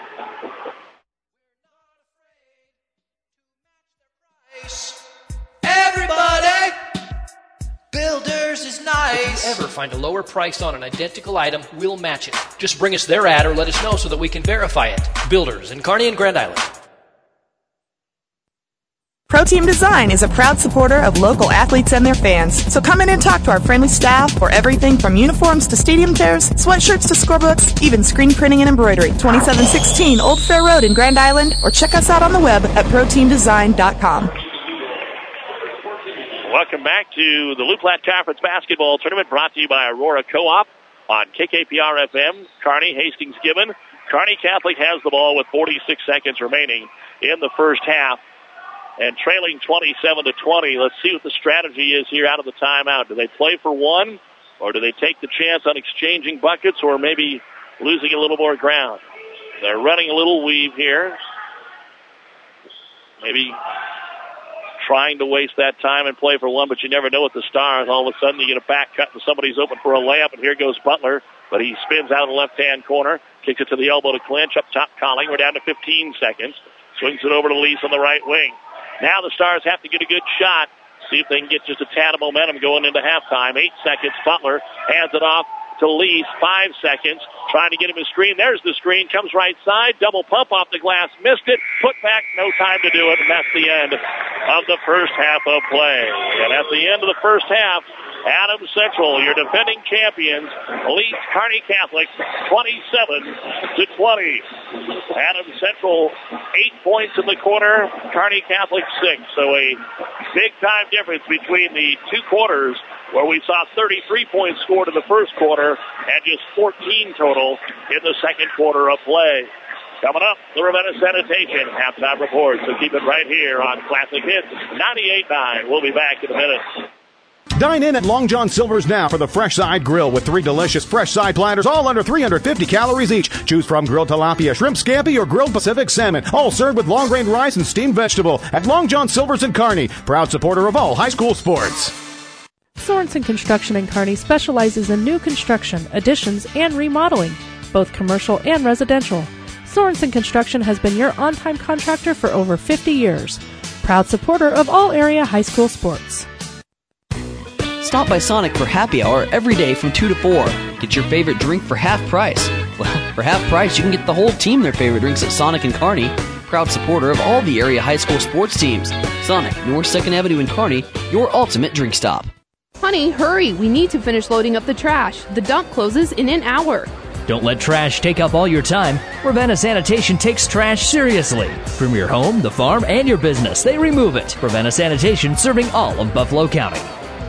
Everybody, Builders is nice. If you ever find a lower price on an identical item, we'll match it. Just bring us their ad or let us know so that we can verify it. Builders in Kearney and Grand Island. Pro Team Design is a proud supporter of local athletes and their fans. So come in and talk to our friendly staff for everything from uniforms to stadium chairs, sweatshirts to scorebooks, even screen printing and embroidery. 2716 Old Fair Road in Grand Island, or check us out on the web at proteamdesign.com. Welcome back to the Loup Platte Conference Basketball Tournament, brought to you by Aurora Co-op on KKPR-FM, Kearney, Hastings-Gibbon. Kearney Catholic has the ball with 46 seconds remaining in the first half and trailing 27-20. Let's see what the strategy is here out of the timeout. Do they play for one, or do they take the chance on exchanging buckets, or maybe losing a little more ground? They're running a little weave here. Maybe trying to waste that time and play for one, but you never know with the Stars. All of a sudden you get a back cut and somebody's open for a layup, and here goes Butler, but he spins out of the left-hand corner, kicks it to the elbow to clinch, up top Colling. We're down to 15 seconds. Swings it over to Lease on the right wing. Now the Stars have to get a good shot, see if they can get just a tad of momentum going into halftime. 8 seconds, Butler hands it off to Lease. 5 seconds, trying to get him a screen. There's the screen, comes right side, double pump off the glass, missed it, put back, no time to do it, and that's the end of the first half of play. And at the end of the first half, Adams Central, your defending champions, leads Kearney Catholic 27-20. Adams Central 8 points in the quarter, Kearney Catholic 6. So a big-time difference between the two quarters, where we saw 33 points scored in the first quarter and just 14 total in the second quarter of play. Coming up, the Ravenna Sanitation halftime report. So keep it right here on Classic Hits 98.9. We'll be back in a minute. Dine in at Long John Silver's now for the Fresh Side Grill with 3 delicious fresh side platters, all under 350 calories each. Choose from grilled tilapia, shrimp scampi, or grilled Pacific salmon, all served with long grain rice and steamed vegetable at Long John Silver's in Kearney, proud supporter of all high school sports. Sorensen Construction in Kearney specializes in new construction, additions, and remodeling, both commercial and residential. Sorensen Construction has been your on-time contractor for over 50 years. Proud supporter of all area high school sports. Stop by Sonic for happy hour every day from 2 to 4. Get your favorite drink for half price. Well, for half price, you can get the whole team their favorite drinks at Sonic in Kearney. Proud supporter of all the area high school sports teams. Sonic, North 2nd Avenue in Kearney, your ultimate drink stop. Honey, hurry. We need to finish loading up the trash. The dump closes in an hour. Don't let trash take up all your time. Ravenna Sanitation takes trash seriously. From your home, the farm, and your business, they remove it. Ravenna Sanitation, serving all of Buffalo County.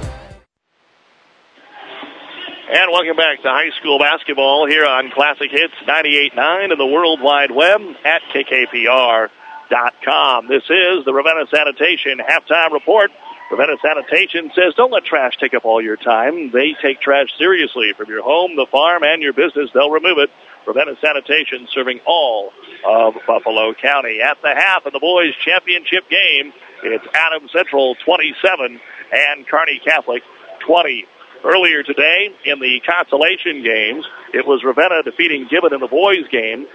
And welcome back to high school basketball here on Classic Hits 98.9 and the World Wide Web at KKPR.com. This is the Ravenna Sanitation halftime report, Ravenna Sanitation says don't let trash take up all your time. They take trash seriously. From your home, the farm, and your business, they'll remove it. Ravenna Sanitation serving all of Buffalo County. At the half of the boys' championship game, it's Adams Central 27 and Kearney Catholic 20. Earlier today in the consolation games, it was Ravenna defeating Gibbon in the boys' game,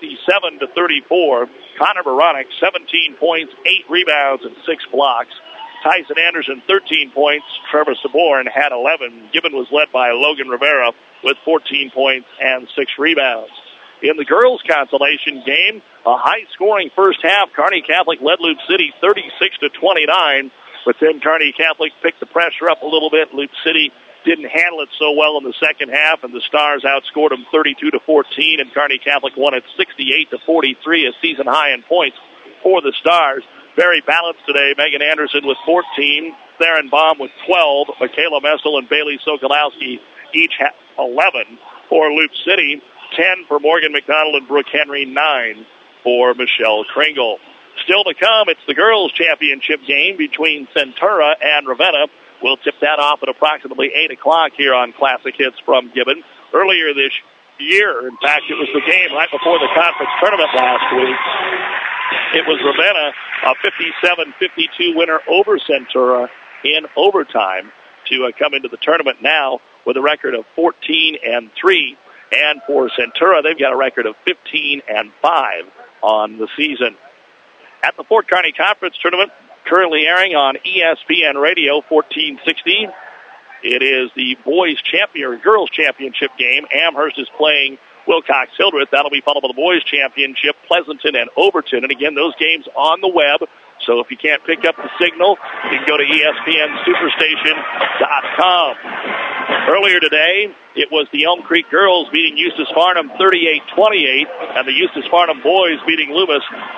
57-34. Connor Baronic, 17 points, 8 rebounds, and 6 blocks. Tyson Anderson, 13 points. Trevor Saborn had 11. Gibbon was led by Logan Rivera with 14 points and 6 rebounds. In the girls' consolation game, a high-scoring first half. Kearney Catholic led Loop City 36-29, but then Kearney Catholic picked the pressure up a little bit. Loop City didn't handle it so well in the second half, and the Stars outscored them 32-14, and Kearney Catholic won it 68-43, a season high in points for the Stars. Very balanced today. Megan Anderson with 14, Theron Baum with 12, Michaela Messel and Bailey Sokolowski each have 11 for Loop City, 10 for Morgan McDonald and Brooke Henry, 9 for Michelle Kringle. Still to come, it's the girls' championship game between Centura and Ravenna. We'll tip that off at approximately 8 o'clock here on Classic Hits from Gibbon. Earlier this year, in fact, it was the game right before the conference tournament last week. It was Ravenna, a 57-52 winner over Centura in overtime to come into the tournament now with a record of 14-3. And for Centura, they've got a record of 15-5 on the season. At the Fort Kearney Conference Tournament, currently airing on ESPN Radio 1460. It is the girls championship game. Amherst is playing Wilcox-Hildreth. That'll be followed by the boys championship, Pleasanton and Overton. And again, those games on the web. So if you can't pick up the signal, you can go to ESPNSuperstation.com. Earlier today, it was the Elm Creek girls beating Eustis Farnham 38-28, and the Eustis Farnham boys beating Loomis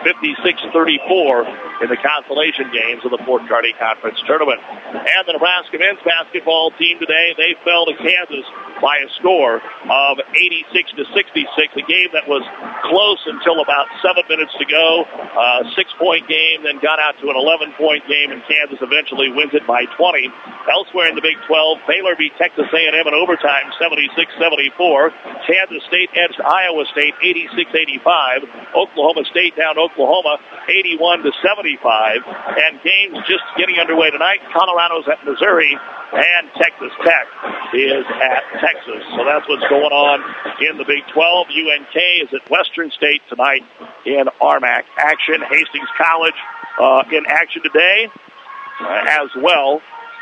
56-34 in the consolation games of the Fort Kearney Conference Tournament. And the Nebraska men's basketball team today, they fell to Kansas by a score of 86-66, a game that was close until about 7 minutes to go. A 6-point game, then got out to an 11-point game, and Kansas eventually wins it by 20. Elsewhere in the Big 12, Baylor beat Texas A&M in overtime 76-74. Kansas State edged Iowa State 86-85. Oklahoma State down Oklahoma 81-75. And games just getting underway tonight. Colorado's at Missouri, and Texas Tech is at Texas. So that's what's going on in the Big 12. UNK is at Western State tonight in RMAC action. Hastings College in action today as well.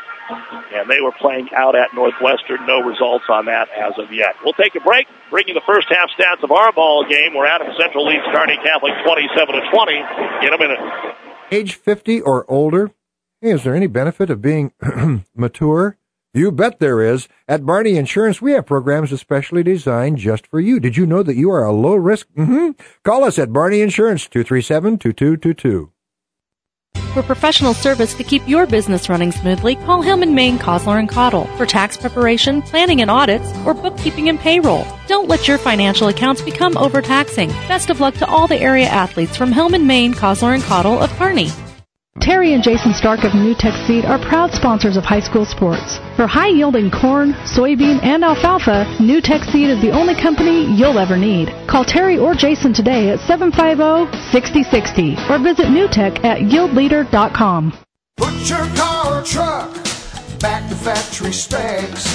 And they were playing out at Northwestern. No results on that as of yet. We'll take a break, bring you the first half stats of our ball game, where Adams Central leads Kearney Catholic 27-20 in a minute. Age 50 or older? Hey, is there any benefit of being mature? You bet there is. At Barney Insurance, we have programs especially designed just for you. Did you know that you are a low risk? Call us at Barney Insurance, 237-2222. For professional service to keep your business running smoothly, call Hillman, Maine, Cosler & Cottle for tax preparation, planning and audits, or bookkeeping and payroll. Don't let your financial accounts become overtaxing. Best of luck to all the area athletes from Hillman, Maine, Cosler & Cottle of Kearney. Terry and Jason Stark of NewTek Seed are proud sponsors of high school sports. For high-yielding corn, soybean, and alfalfa, NewTek Seed is the only company you'll ever need. Call Terry or Jason today at 750-6060 or visit NewTek at yieldleader.com. Put your car or truck back to factory specs.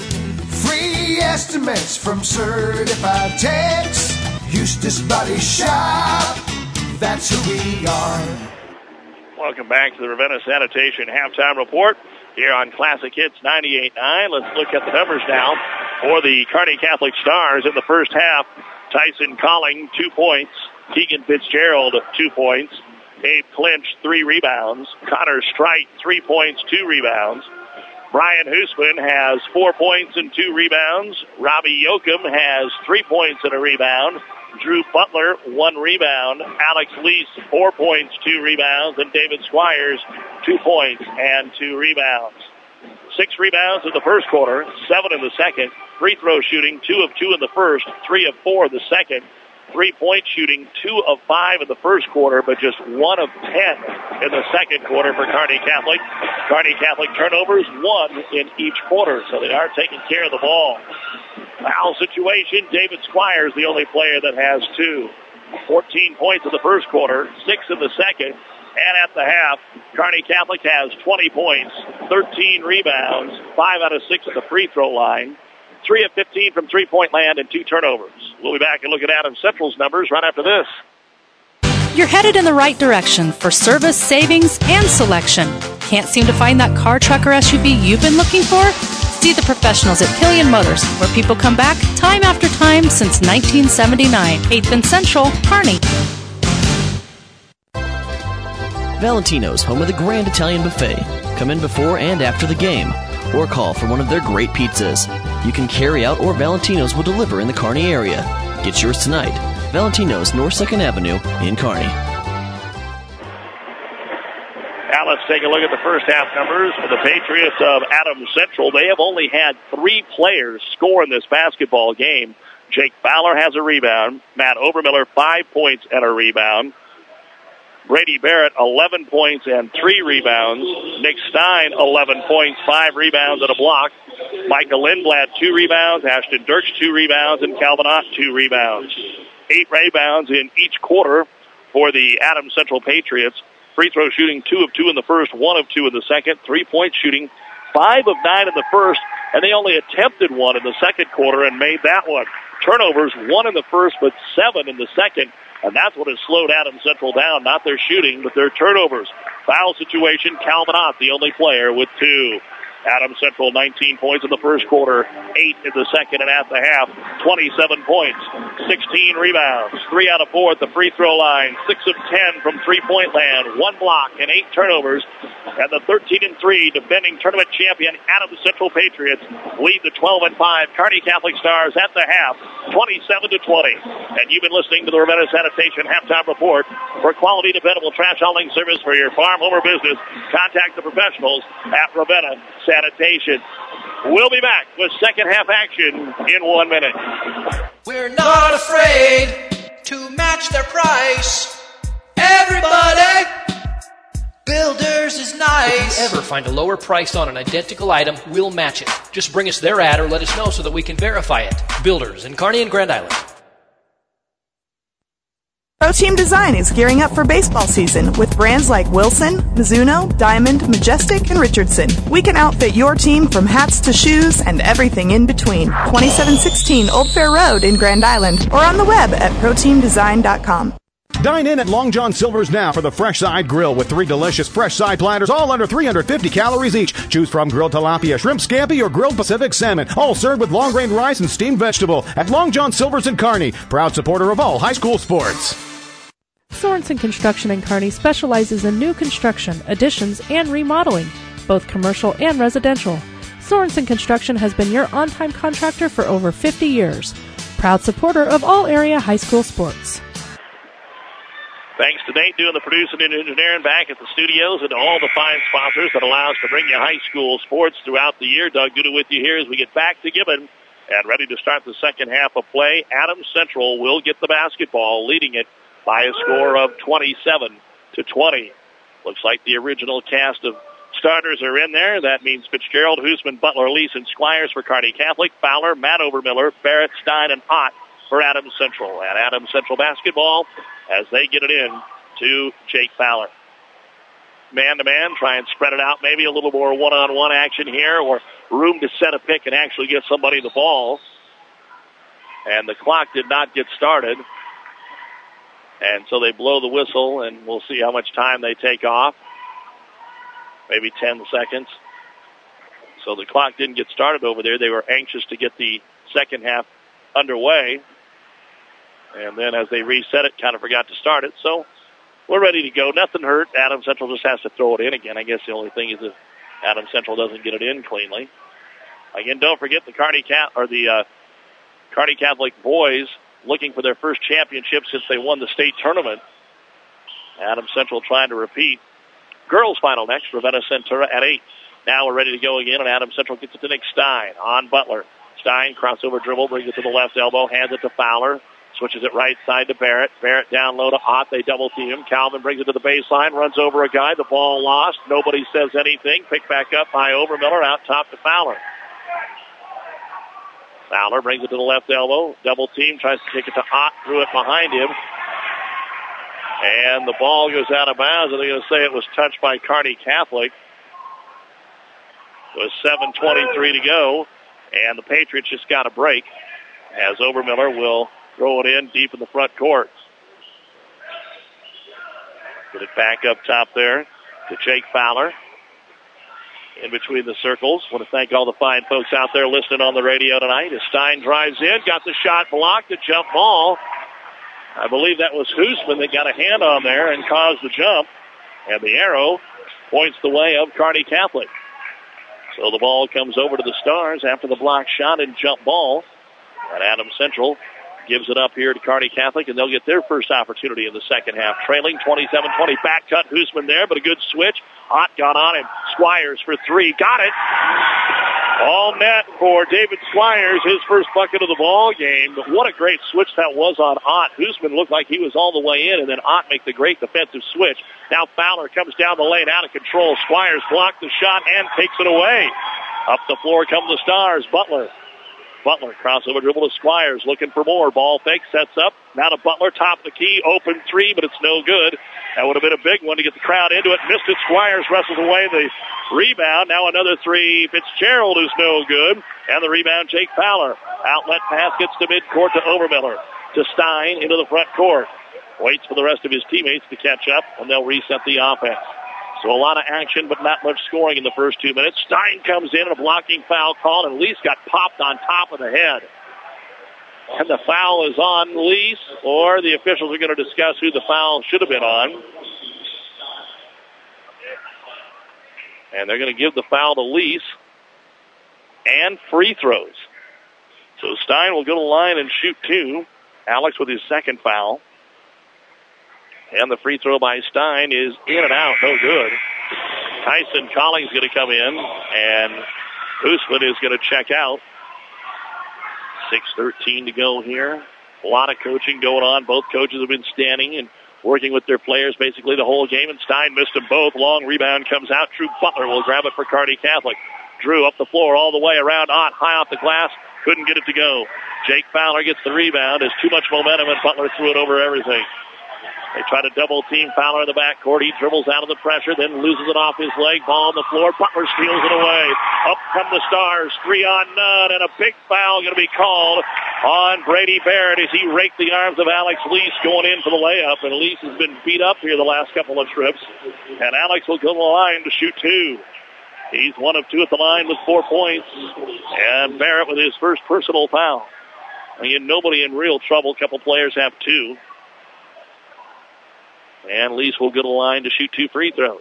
Free estimates from certified techs. Eustis Body Shop, that's who we are. Welcome back to the Ravenna Sanitation Halftime Report here on Classic Hits 98.9. Let's look at the numbers now for the Kearney Catholic Stars in the first half. Tyson Colling, 2 points. Keegan Fitzgerald, 2 points. Abe Clinch, 3 rebounds. Connor Strite, 3 points, 2 rebounds. Brian Hoosman has 4 points and 2 rebounds. Robbie Yoakum has 3 points and a rebound. Drew Butler, 1 rebound. Alex Lease, 4 points, 2 rebounds. And David Squires, 2 points and 2 rebounds. 6 rebounds in the first quarter, 7 in the second. Free throw shooting, 2 of 2 in the first, 3 of 4 in the second. 3-point shooting, 2 of 5 in the first quarter, but just 1 of 10 in the second quarter for Kearney Catholic. Kearney Catholic turnovers, 1 in each quarter, so they are taking care of the ball. Foul situation, David Squires, the only player that has 2. 14 points in the first quarter, 6 in the second, and at the half, Kearney Catholic has 20 points, 13 rebounds, 5 out of 6 at the free throw line, 3 of 15 from three-point land, and 2 turnovers. We'll be back and look at Adams Central's numbers right after this. You're headed in the right direction for service, savings, and selection. Can't seem to find that car, truck, or SUV you've been looking for? See the professionals at Killian Motors, where people come back time after time since 1979. 8th and Central, Kearney. Valentino's, home of the Grand Italian Buffet. Come in before and after the game, or call for one of their great pizzas. You can carry out, or Valentino's will deliver in the Kearney area. Get yours tonight. Valentino's, North 2nd Avenue in Kearney. Now let's take a look at the first half numbers for the Patriots of Adams Central. They have only had 3 players score in this basketball game. Jake Fowler has a rebound. Matt Obermiller, 5 points and a rebound. Brady Barrett, 11 points and 3 rebounds. Nick Stein, 11 points, 5 rebounds and a block. Micah Lindblad, 2 rebounds. Ashton Dirks, 2 rebounds. And Calvin Ott, 2 rebounds. 8 rebounds in each quarter for the Adams Central Patriots. Free throw shooting, 2 of 2 in the first, 1 of 2 in the second. 3-point shooting, 5 of 9 in the first. And they only attempted 1 in the second quarter and made that one. Turnovers, 1 in the first, but 7 in the second. And that's what has slowed Adams Central down. Not their shooting, but their turnovers. Foul situation, Calvin Ott, the only player with 2. Adams Central, 19 points in the first quarter, 8 in the second, and at the half, 27 points, 16 rebounds, 3 out of 4 at the free throw line, 6 of 10 from three-point land, 1 block, and 8 turnovers. And the 13-3 defending tournament champion Adams Central Patriots lead the 12-5 Kearney Catholic Stars at the half, 27-20. And you've been listening to the Ravenna Sanitation Halftime Report. For quality, dependable trash hauling service for your farm, home, or business, contact the professionals at Ravenna Sanitation. We'll be back with second half action in 1 minute. We're not afraid to match their price. Everybody, Builders is nice. If you ever find a lower price on an identical item, we'll match it. Just bring us their ad or let us know so that we can verify it. Builders in Kearney and Grand Island. Pro Team Design is gearing up for baseball season with brands like Wilson, Mizuno, Diamond, Majestic, and Richardson. We can outfit your team from hats to shoes and everything in between. 2716 Old Fair Road in Grand Island or on the web at proteamdesign.com. Dine in at Long John Silver's now for the Fresh Side Grill with 3 delicious fresh side platters, all under 350 calories each. Choose from grilled tilapia, shrimp scampi, or grilled Pacific salmon, all served with long-grain rice and steamed vegetable at Long John Silver's in Kearney, proud supporter of all high school sports. Sorensen Construction in Kearney specializes in new construction, additions, and remodeling, both commercial and residential. Sorensen Construction has been your on-time contractor for over 50 years. Proud supporter of all area high school sports. Thanks to Nate doing the producing and engineering back at the studios and to all the fine sponsors that allow us to bring you high school sports throughout the year. Doug Duda with you here as we get back to Gibbon and ready to start the second half of play. Adams Central will get the basketball, leading it by a score of 27-20. Looks like the original cast of starters are in there. That means Fitzgerald, Hoosman, Butler, Leeson, Squires for Kearney Catholic, Fowler, Matt Overmiller, Barrett, Stein, and Ott for Adams Central. And Adams Central basketball as they get it in to Jake Fowler. Man-to-man, try and spread it out, maybe a little more one-on-one action here, or room to set a pick and actually get somebody the ball. And the clock did not get started. And so they blow the whistle, and we'll see how much time they take off. Maybe 10 seconds. So the clock didn't get started over there. They were anxious to get the second half underway. And then as they reset it, kind of forgot to start it. So we're ready to go. Nothing hurt. Adams Central just has to throw it in again. I guess the only thing is if Adams Central doesn't get it in cleanly. Again, don't forget the Kearney Catholic boys looking for their first championship since they won the state tournament. Adams Central trying to repeat. Girls final next. Ravenna Centura at 8. Now we're ready to go again, and Adams Central gets it to Nick Stein on Butler. Stein, crossover dribble, brings it to the left elbow, hands it to Fowler. Switches it right side to Barrett. Barrett down low to Ott. They double team him. Calvin brings it to the baseline, runs over a guy. The ball lost. Nobody says anything. Picked back up by Overmiller, out top to Fowler. Fowler brings it to the left elbow. Double team, tries to take it to Ott. Threw it behind him. And the ball goes out of bounds, and they're going to say it was touched by Kearney Catholic. With 7:23 to go, and the Patriots just got a break as Overmiller will throw it in deep in the front court. Get it back up top there to Jake Fowler. In between the circles. Want to thank all the fine folks out there listening on the radio tonight. As Stein drives in, got the shot blocked, a jump ball. I believe that was Hoosman that got a hand on there and caused the jump. And the arrow points the way of Kearney Catholic. So the ball comes over to the Stars after the block shot and jump ball. And Adams Central gives it up here to Kearney Catholic, and they'll get their first opportunity in the second half. Trailing 27-20. Back cut Hoosman there, but a good switch. Ott got on him. Squires for three. Got it. All net for David Squires, his first bucket of the ball game. But what a great switch that was on Ott. Hoosman looked like he was all the way in, and then Ott makes the great defensive switch. Now Fowler comes down the lane, out of control. Squires blocked the shot and takes it away. Up the floor come the Stars. Butler crossover dribble to Squires, looking for more. Ball fake, sets up. Now to Butler, top of the key, open three, but it's no good. That would have been a big one to get the crowd into it. Missed it. Squires wrestles away the rebound. Now another three. Fitzgerald is no good. And the rebound, Jake Fowler. Outlet pass gets to midcourt to Overmiller. To Stein into the front court. Waits for the rest of his teammates to catch up, and they'll reset the offense. So a lot of action, but not much scoring in the first 2 minutes. Stein comes in, a blocking foul call, and Lease got popped on top of the head. And the foul is on Lease, or the officials are going to discuss who the foul should have been on. And they're going to give the foul to Lease and free throws. So Stein will go to the line and shoot two. Alex with his second foul. And the free throw by Stein is in and out, no good. Tyson Collings going to come in, and Hoosman is going to check out. 6:13 to go here. A lot of coaching going on. Both coaches have been standing and working with their players basically the whole game, and Stein missed them both. Long rebound comes out. Drew Butler will grab it for Kearney Catholic. Drew up the floor all the way around Ott, high off the glass. Couldn't get it to go. Jake Fowler gets the rebound. There's too much momentum, and Butler threw it over everything. They try to double team Fowler in the backcourt. He dribbles out of the pressure, then loses it off his leg. Ball on the floor. Butler steals it away. Up come the Stars. 3 on none, and a big foul going to be called on Brady Barrett as he raked the arms of Alex Lease going in for the layup. And Lease has been beat up here the last couple of trips. And Alex will go to the line to shoot two. He's 1 of 2 at the line with 4 points. And Barrett with his first personal foul. Again, nobody in real trouble. A couple players have 2. And Lease will go to the line to shoot 2 free throws.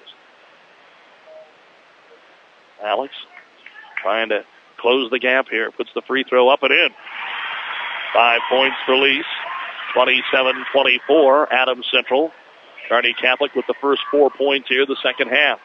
Alex trying to close the gap here. Puts the free throw up and in. 5 points for Lease. 27-24, Adams Central. Kearney Catholic with the first 4 points here the second half.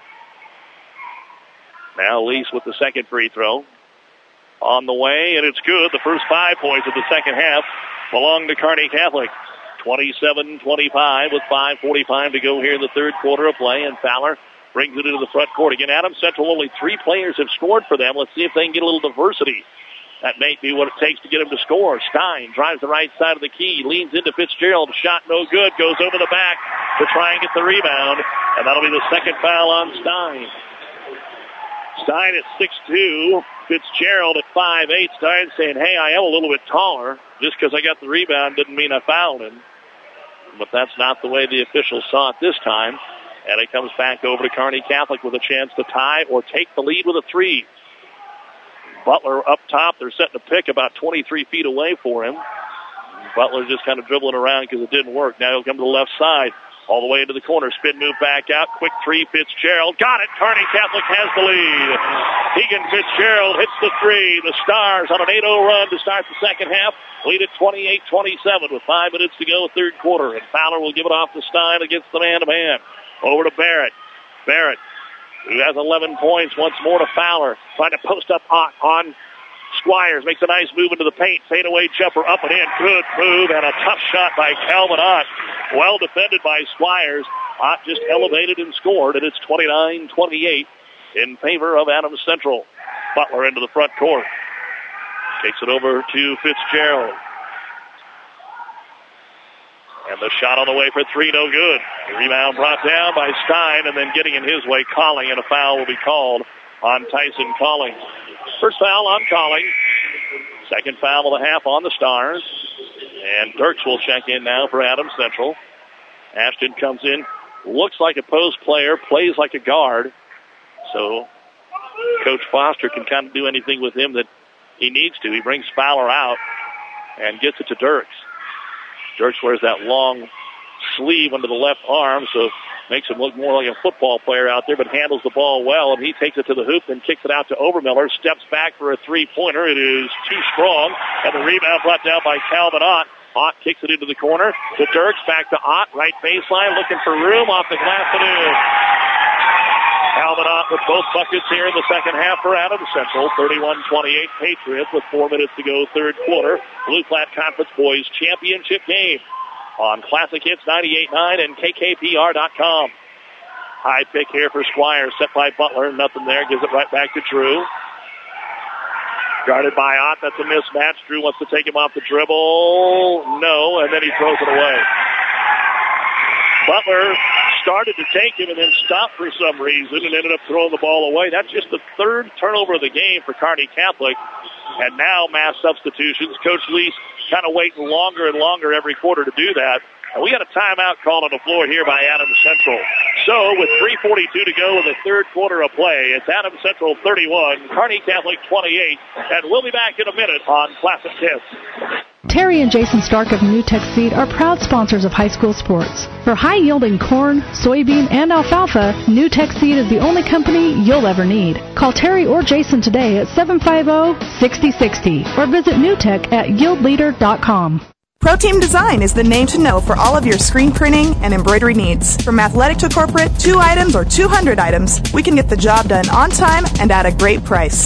Now Lease with the second free throw. On the way, and it's good. The first 5 points of the second half belong to Kearney Catholic. 27-25 with 5:45 to go here in the third quarter of play, and Fowler brings it into the front court. Again, Adams Central, only 3 players have scored for them. Let's see if they can get a little diversity. That may be what it takes to get him to score. Stein drives the right side of the key, leans into Fitzgerald. Shot no good, goes over the back to try and get the rebound, and that'll be the second foul on Stein. Stein at 6'2", Fitzgerald at 5'8". Stein saying, hey, I am a little bit taller. Just because I got the rebound didn't mean I fouled him. But that's not the way the officials saw it this time. And it comes back over to Kearney Catholic with a chance to tie or take the lead with a 3. Butler up top. They're setting a pick about 23 feet away for him. Butler just kind of dribbling around because it didn't work. Now he'll come to the left side. All the way into the corner. Spin move back out. Quick 3. Fitzgerald. Got it. Kearney Catholic has the lead. Keegan Fitzgerald hits the 3. The Stars on an 8-0 run to start the second half. Lead at 28-27 with 5 minutes to go, third quarter. And Fowler will give it off to Stein against the man-to-man. Over to Barrett. Barrett, who has 11 points, once more to Fowler. Trying to post up on Squires makes a nice move into the paint. Fadeaway jumper up and in. Good move and a tough shot by Calvin Ott. Well defended by Squires. Ott just elevated and scored, and it's 29-28 in favor of Adams Central. Butler into the front court. Takes it over to Fitzgerald. And the shot on the way for three, no good. The rebound brought down by Stein, and then getting in his way, Colling, and a foul will be called on Tyson Colling. First foul on Colling. Second foul of the half on the Stars. And Dirks will check in now for Adams Central. Ashton comes in, looks like a post player, plays like a guard. So Coach Foster can kind of do anything with him that he needs to. He brings Fowler out and gets it to Dirks. Dirks wears that long sleeve under the left arm, so makes him look more like a football player out there, but handles the ball well, and he takes it to the hoop and kicks it out to Overmiller. Steps back for a three-pointer. It is too strong, and the rebound brought down by Calvin Ott. Ott kicks it into the corner to Dirks, back to Ott, right baseline, looking for room off the glass and in. Calvin Ott with both buckets here in the second half for Adams Central. 31-28 Patriots with 4 minutes to go, third quarter. Blue Flat Conference Boys Championship game on Classic Hits 98.9 and KKPR.com. High pick here for Squires, set by Butler. Nothing there. Gives it right back to Drew. Guarded by Ott. That's a mismatch. Drew wants to take him off the dribble. No, and then he throws it away. Butler started to take him and then stopped for some reason and ended up throwing the ball away. That's just the third turnover of the game for Kearney Catholic. And now mass substitutions. Coach Lease kind of waiting longer and longer every quarter to do that. And we got a timeout called on the floor here by Adams Central. So with 3:42 to go in the third quarter of play, it's Adams Central 31, Kearney Catholic 28. And we'll be back in a minute on Classic Hits. Terry and Jason Stark of NewTek Seed are proud sponsors of high school sports. For high-yielding corn, soybean, and alfalfa, NewTek Seed is the only company you'll ever need. Call Terry or Jason today at 750-6060 or visit NewTek at yieldleader.com. ProTeam Design is the name to know for all of your screen printing and embroidery needs. From athletic to corporate, 2 items or 200 items, we can get the job done on time and at a great price.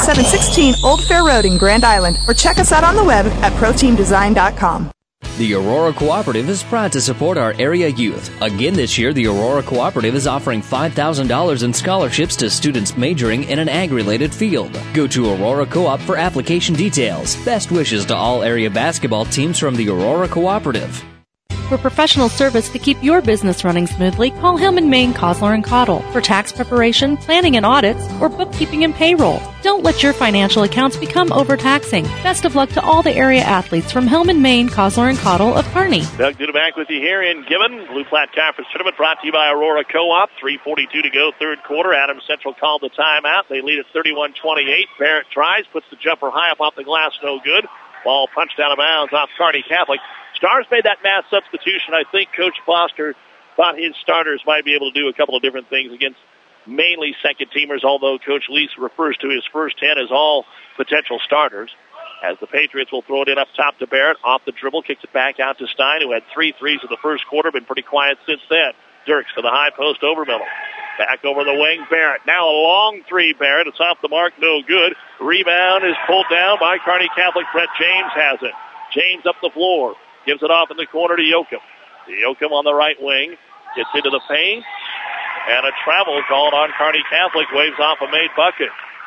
2716 Old Fair Road in Grand Island, or check us out on the web at ProTeamDesign.com. The Aurora Cooperative is proud to support our area youth. Again this year, the Aurora Cooperative is offering $5,000 in scholarships to students majoring in an ag-related field. Go to Aurora Co-op for application details. Best wishes to all area basketball teams from the Aurora Cooperative. For professional service to keep your business running smoothly, call Hillman, Maine, Cosler & Cottle. For tax preparation, planning and audits, or bookkeeping and payroll. Don't let your financial accounts become overtaxing. Best of luck to all the area athletes from Hillman, Maine, Cosler & Cottle of Kearney. Doug Duda back with you here in Gibbon. Blue Flat Conference Tournament brought to you by Aurora Co-op. 3:42 to go, third quarter. Adams Central called the timeout. They lead at 31-28. Barrett tries, puts the jumper high up off the glass, no good. Ball punched out of bounds off Kearney Catholic. Stars made that mass substitution. I think Coach Foster thought his starters might be able to do a couple of different things against mainly second-teamers, although Coach Lease refers to his first 10 as all potential starters. As the Patriots will throw it in up top to Barrett, off the dribble, kicks it back out to Stein, who had 3 threes in the first quarter, been pretty quiet since then. Dirks to the high post, Overmiller. Back over the wing, Barrett. Now a long three, Barrett. It's off the mark, no good. Rebound is pulled down by Kearney Catholic. Brett James has it. James up the floor. Gives it off in the corner to Yoakum. Yoakum on the right wing. Gets into the paint. And a travel called on Kearney Catholic. Waves off a made bucket.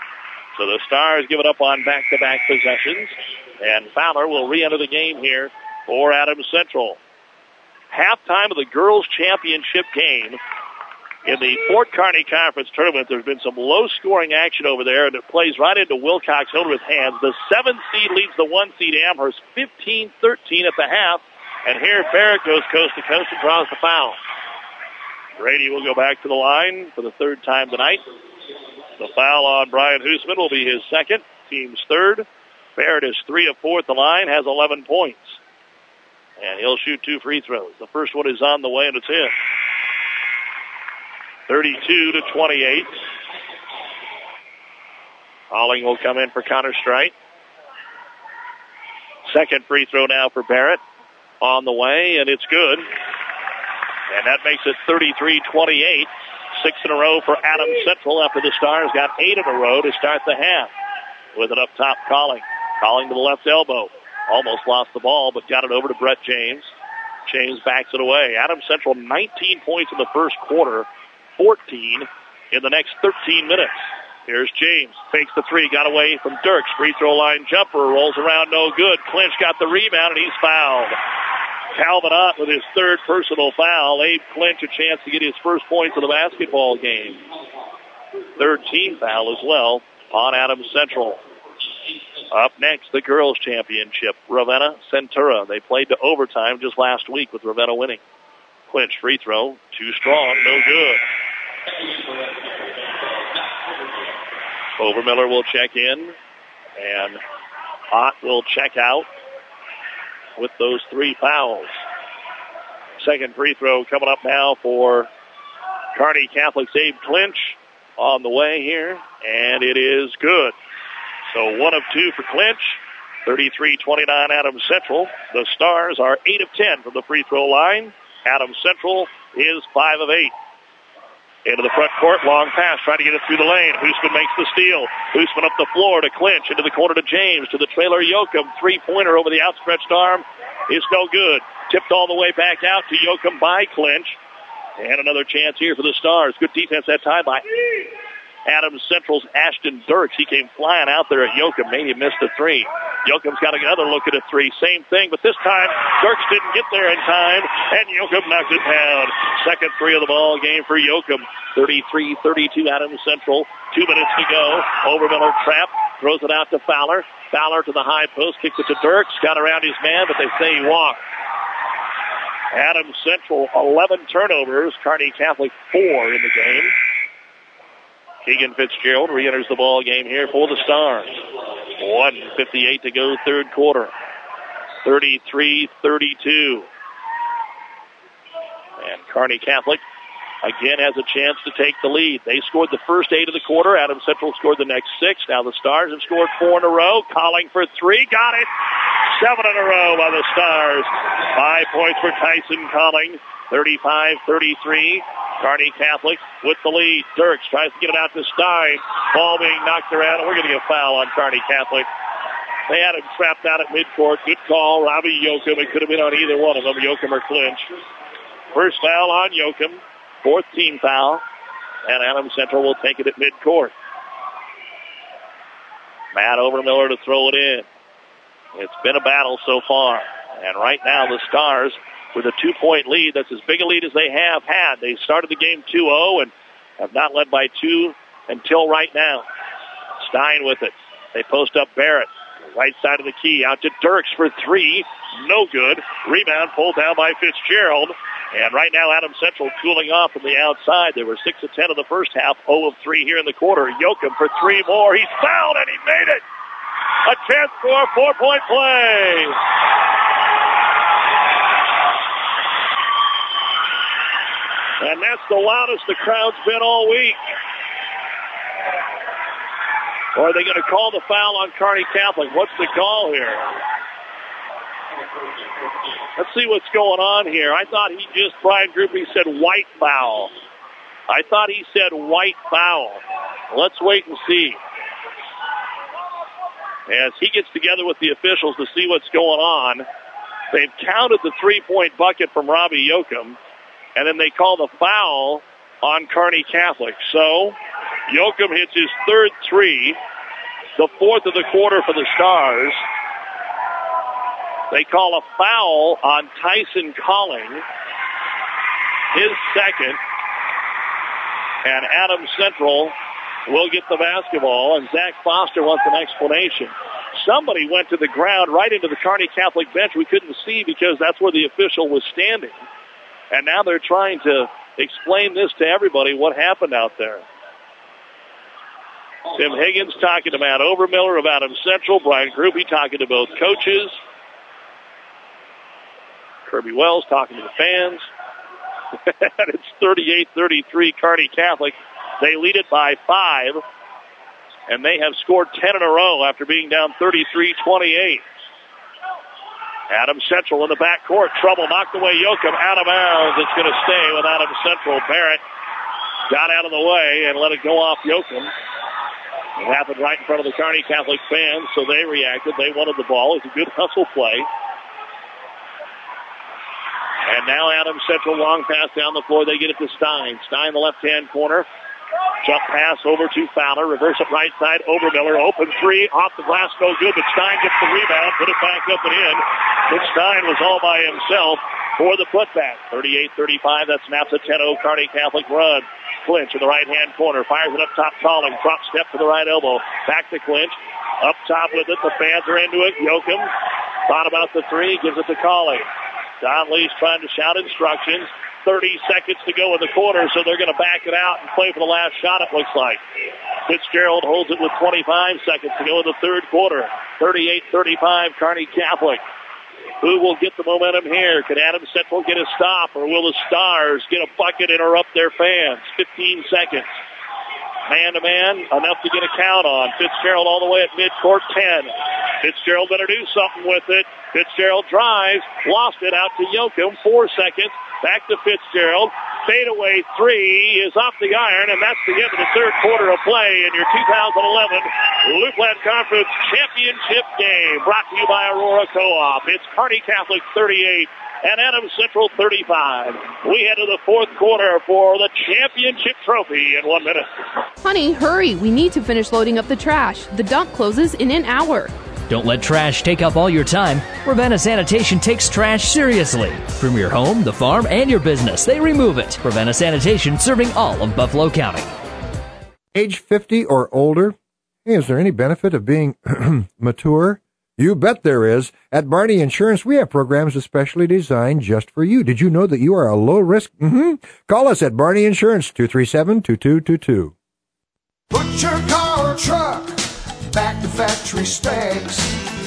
So the Stars give it up on back-to-back possessions. And Fowler will re-enter the game here for Adams Central. Halftime of the girls' championship game. In the Fort Kearney Conference Tournament, there's been some low-scoring action over there, and it plays right into Wilcox Hildreth hands. The 7th seed leads the 1 seed Amherst 15-13 at the half. And here Barrett goes coast to coast and draws the foul. Grady will go back to the line for the third time tonight. The foul on Brian Hoosman will be his second, team's third. Barrett is 3 of 4 at the line, has 11 points. And he'll shoot 2 free throws. The first one is on the way, and it's in. 32-28. Holling will come in for Connor Strite. Second free throw now for Barrett. On the way, and it's good. And that makes it 33-28. 6 in a row for Adams Central after the Stars got 8 in a row to start the half. with it up top, Calling to the left elbow. Almost lost the ball, but got it over to Brett James. James backs it away. Adams Central 19 points in the first quarter, 14 in the next 13 minutes. Here's James. Fakes the three. Got away from Dirks. Free throw line jumper. Rolls around. No good. Clinch got the rebound, and he's fouled. Calvin Ott with his third personal foul. Abe Clinch a chance to get his first points of the basketball game. Third team foul as well on Adams Central. Up next, the girls' championship. Ravenna Centura. They played to overtime just last week with Ravenna winning. Clinch free throw. Too strong. No good. Overmiller will check in, and Ott will check out with those three fouls. Second free throw coming up now for Kearney Catholic's Abe Clinch on the way here, and it is good. So 1 of 2 for Clinch, 33-29 Adams Central. The Stars are 8 of 10 from the free throw line. Adams Central is 5 of 8. Into the front court, long pass, trying to get it through the lane. Hoosman makes the steal. Hoosman up the floor to Clinch, into the corner to James, to the trailer Yoakum. Three-pointer over the outstretched arm is no good. Tipped all the way back out to Yoakum by Clinch. And another chance here for the Stars. Good defense that time by Adams Central's Ashton Dirks. He came flying out there at Yoakum. Maybe he missed a three. Yoakum's got another look at a three. Same thing, but this time Dirks didn't get there in time, and Yoakum knocked it down. Second three of the ball game for Yoakum. 33-32 Adams Central. 2 minutes to go. Overmiller trap. Throws it out to Fowler. Fowler to the high post. Kicks it to Dirks. Got around his man, but they say he walked. Adams Central, 11 turnovers. Kearney Catholic, 4 in the game. Keegan Fitzgerald re-enters the ball game here for the Stars. 1:58 to go, third quarter. 33-32. And Kearney Catholic again has a chance to take the lead. They scored the first 8 of the quarter. Adams Central scored the next 6. Now the Stars have scored 4 in a row. Calling for 3. Got it. 7 in a row by the Stars. 5 points for Tyson Calling. 35-33. Kearney Catholic with the lead. Dirks tries to get it out to Stein. Ball being knocked around, and we're going to get a foul on Kearney Catholic. They had him trapped out at midcourt. Good call, Robbie Yoakum. It could have been on either one of them, Yoakum or Clinch. First foul on Yoakum. 4th team foul. And Adams Central will take it at midcourt. Matt Overmiller to throw it in. It's been a battle so far. And right now the Stars with a 2-point lead. That's as big a lead as they have had. They started the game 2-0 and have not led by 2 until right now. Stein with it. They post up Barrett. Right side of the key. Out to Dirks for 3. No good. Rebound pulled down by Fitzgerald. And right now Adams Central cooling off from the outside. They were 6 of 10 in the first half. 0 of 3 here in the quarter. Yoakum for 3 more. He's fouled and he made it. A chance for a 4-point play. And that's the loudest the crowd's been all week. Or are they going to call the foul on Kearney Catholic? What's the call here? Let's see what's going on here. I thought Brian Grupe said white foul. I thought he said white foul. Let's wait and see. As he gets together with the officials to see what's going on, they've counted the 3-point bucket from Robbie Yoakum. And then they call the foul on Kearney Catholic. So, Yoakum hits his 3rd 3, the 4th of the quarter for the Stars. They call a foul on Tyson Calling, his 2nd. And Adams Central will get the basketball, and Zach Foster wants an explanation. Somebody went to the ground right into the Kearney Catholic bench. We couldn't see because that's where the official was standing. And now they're trying to explain this to everybody, what happened out there. Tim Higgins talking to Matt Overmiller of Adams Central. Brian Grupe talking to both coaches. Kirby Wells talking to the fans. And it's 38-33 Kearney Catholic. They lead it by 5. And they have scored 10 in a row after being down 33-28. Adams Central in the backcourt. Trouble knocked away. Yoakum out of bounds. It's going to stay with Adams Central. Barrett got out of the way and let it go off Yoakum. It happened right in front of the Kearney Catholic fans, so they reacted. They wanted the ball. It was a good hustle play. And now Adams Central long pass down the floor. They get it to Stein. Stein, the left-hand corner. Jump pass over to Fowler. Reverse it right side. Obermiller. Open three. Off the glass. No good, but Stein gets the rebound. Put it back up and in. But Stein was all by himself for the putback. 38-35. That snaps a 10-0 Kearney Catholic run. Clinch in the right-hand corner. Fires it up top. Calling. Drop step to the right elbow. Back to Clinch. Up top with it. The fans are into it. Yoakum thought about the three. Gives it to Calling. Don Lee's trying to shout instructions. 30 seconds to go in the quarter, so they're going to back it out and play for the last shot, it looks like. Fitzgerald holds it with 25 seconds to go in the third quarter. 38-35, Kearney Catholic. Who will get the momentum here? Can Adams Central get a stop, or will the Stars get a bucket and interrupt their fans? 15 seconds. Man-to-man, enough to get a count on. Fitzgerald all the way at midcourt 10. Fitzgerald better do something with it. Fitzgerald drives, lost it out to Yoakum. 4 seconds. Back to Fitzgerald. Fadeaway three is off the iron, and that's the end of the third quarter of play in your 2011 Loopland Conference Championship game. Brought to you by Aurora Co-op. It's Kearney Catholic 38 and Adams Central 35. We head to the fourth quarter for the championship trophy in 1 minute. Honey, hurry. We need to finish loading up the trash. The dump closes in an hour. Don't let trash take up all your time. Ravenna Sanitation takes trash seriously. From your home, the farm, and your business, they remove it. Ravenna Sanitation, serving all of Buffalo County. Age 50 or older? Hey, is there any benefit of being mature? You bet there is. At Barney Insurance, we have programs especially designed just for you. Did you know that you are a low risk? Call us at Barney Insurance, 237-2222. Put your car or truck back to factory specs.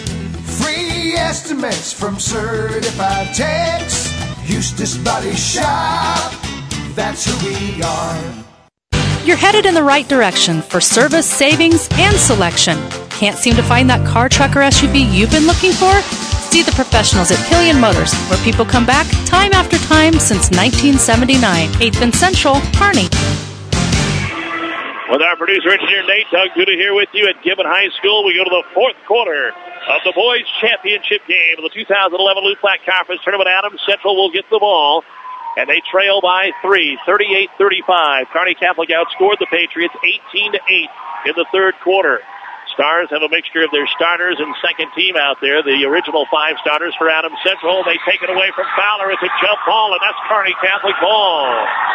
Free estimates from certified techs. Eustace Body Shop, that's who we are. You're headed in the right direction for service, savings, and selection. Can't seem to find that car, truck, or SUV you've been looking for? See the professionals at Killian Motors, where people come back time after time since 1979. 8th and Central, Kearney. With our producer, engineer Nate, Doug Duda here with you at Gibbon High School. We go to the fourth quarter of the boys' championship game of the 2011 Loup Platte Conference Tournament. Adams Central will get the ball, and they trail by 3, 38-35. Kearney Catholic outscored the Patriots 18-8 in the third quarter. Stars have a mixture of their starters and second team out there. The original 5 starters for Adams Central. They take it away from Fowler. It's a jump ball, and that's Kearney Catholic ball.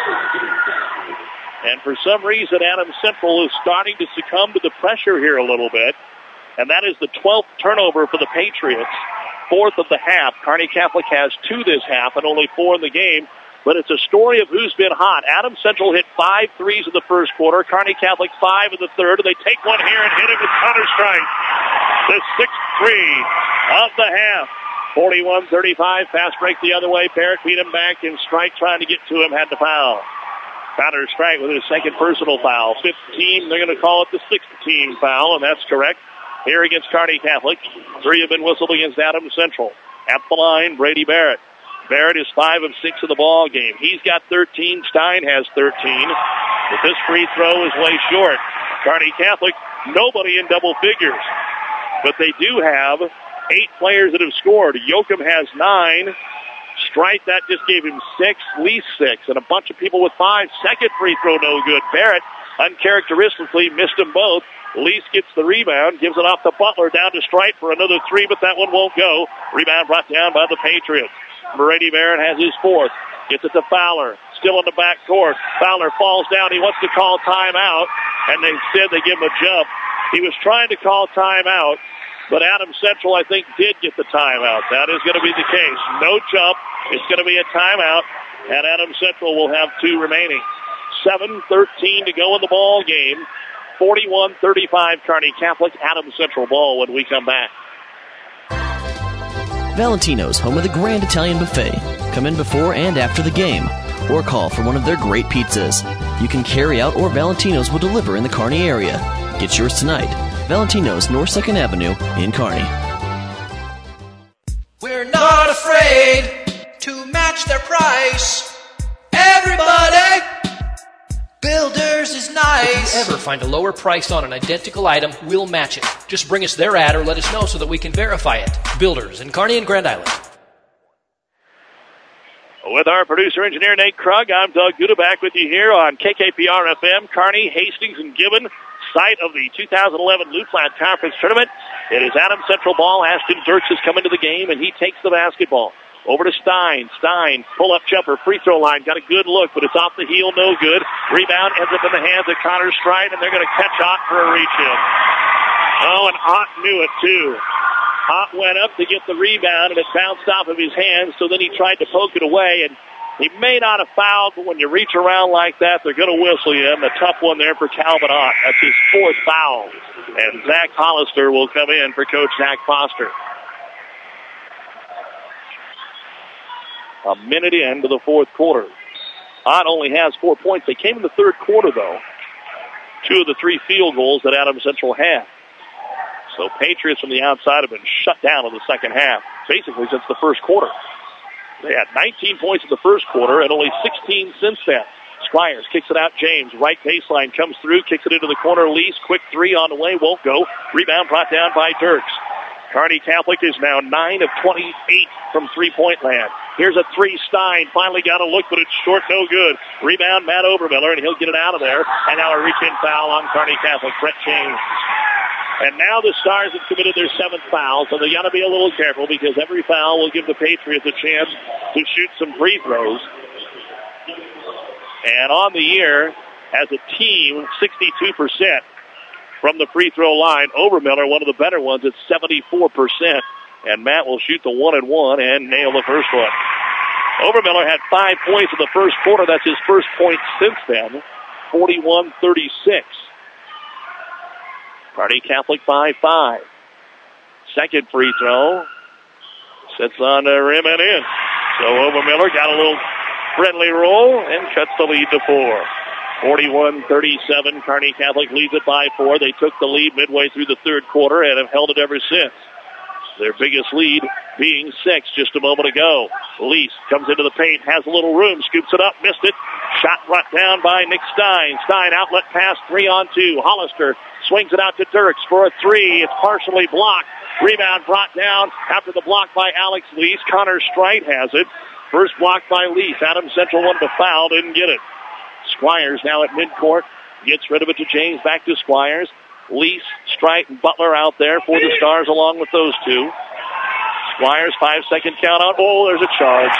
And for some reason, Adams Central is starting to succumb to the pressure here a little bit. And that is the 12th turnover for the Patriots. 4th of the half. Kearney Catholic has 2 this half and only 4 in the game. But it's a story of who's been hot. Adams Central hit 5 threes in the first quarter. Kearney Catholic 5 in the third. And they take one here and hit it with counter-strike. The 6th three of the half. 41-35. Fast break the other way. Barrett beat him back, and Strike trying to get to him had to foul. Counter Strike with his second personal foul. 15, they're going to call it the 6th team foul, and that's correct. Here against Kearney Catholic. 3 have been whistled against Adams Central. At the line, Brady Barrett. Barrett is 5 of 6 in the ball game. He's got 13. Stein has 13. But this free throw is way short. Kearney Catholic, nobody in double figures. But they do have 8 players that have scored. Yoakum has 9. Strike, that just gave him 6, Lee 6, and a bunch of people with 5. Second free throw, no good. Barrett, uncharacteristically, missed them both. Lease gets the rebound, gives it off to Butler, down to Strike for another 3, but that one won't go. Rebound brought down by the Patriots. Brady Barrett has his 4th. Gets it to Fowler, still in the back court. Fowler falls down. He wants to call timeout, and they said they give him a jump. He was trying to call timeout, but Adams Central, I think, did get the timeout. That is going to be the case. No jump. It's going to be a timeout, and Adams Central will have 2 remaining. 7:13 to go in the ball game. 41-35 Kearney Catholic. Adams Central ball when we come back. Valentino's, home of the Grand Italian Buffet. Come in before and after the game, or call for one of their great pizzas. You can carry out, or Valentino's will deliver in the Kearney area. Get yours tonight. Valentino's, North 2nd Avenue in Kearney. We're not afraid to match their price. Everybody, Builders is nice. ever find a lower price on an identical item, we'll match it. Just bring us their ad or let us know so that we can verify it. Builders in Kearney and Grand Island. With our producer engineer Nate Krug, I'm Doug Duda back with you here on KKPR FM, Kearney, Hastings, and Gibbon, site of the 2011 Lou Flat Conference Tournament. It is Adams Central ball. Ashton Dirks has come into the game, and he takes the basketball. Over to Stein. Stein, pull-up jumper, free throw line. Got a good look, but it's off the heel, no good. Rebound ends up in the hands of Connor Stride, and they're going to catch Ott for a reach-in. Oh, and Ott knew it, too. Ott went up to get the rebound, and it bounced off of his hands, so then he tried to poke it away, and he may not have fouled, but when you reach around like that, they're going to whistle you, and a tough one there for Calvin Ott. That's his fourth foul, and Zach Hollister will come in for Coach Zach Foster. A minute into the fourth quarter. Ott only has 4 points. They came in the third quarter, though. 2 of the 3 field goals that Adams Central had. So Patriots from the outside have been shut down in the second half, basically since the first quarter. They had 19 points in the first quarter and only 16 since then. Squires kicks it out. James, right baseline, comes through, kicks it into the corner. Lease, quick three on the way, won't go. Rebound brought down by Dirks. Kearney Catholic is now 9 of 28 from three-point land. Here's a three. Stein finally got a look, but it's short, no good. Rebound, Matt Obermiller, and he'll get it out of there. And now a reach-in foul on Kearney Catholic. Brett James. And now the Stars have committed their 7th foul, so they got to be a little careful because every foul will give the Patriots a chance to shoot some free throws. And on the year, as a team, 62% from the free throw line. Obermiller, one of the better ones, at 74%. And Matt will shoot the 1-and-1 and nail the first one. Obermiller had 5 points in the first quarter. That's his first point since then. 41-36. Kearney Catholic 5-5. Second free throw. Sits on the rim and in. So Obermiller got a little friendly roll and cuts the lead to 4. 41-37. Kearney Catholic leads it by 4. They took the lead midway through the third quarter and have held it ever since. Their biggest lead being 6 just a moment ago. Lease comes into the paint, has a little room, scoops it up, missed it. Shot brought down by Nick Stein. Stein outlet pass, 3-on-2. Hollister swings it out to Dirks for a 3. It's partially blocked. Rebound brought down after the block by Alex Lease. Connor Strite has it. First block by Lease. Adams Central wanted to foul, didn't get it. Squires now at midcourt. Gets rid of it to James, back to Squires. Lease, Strite, and Butler out there for the Stars along with those two. Squires, 5-second count out. Oh, there's a charge.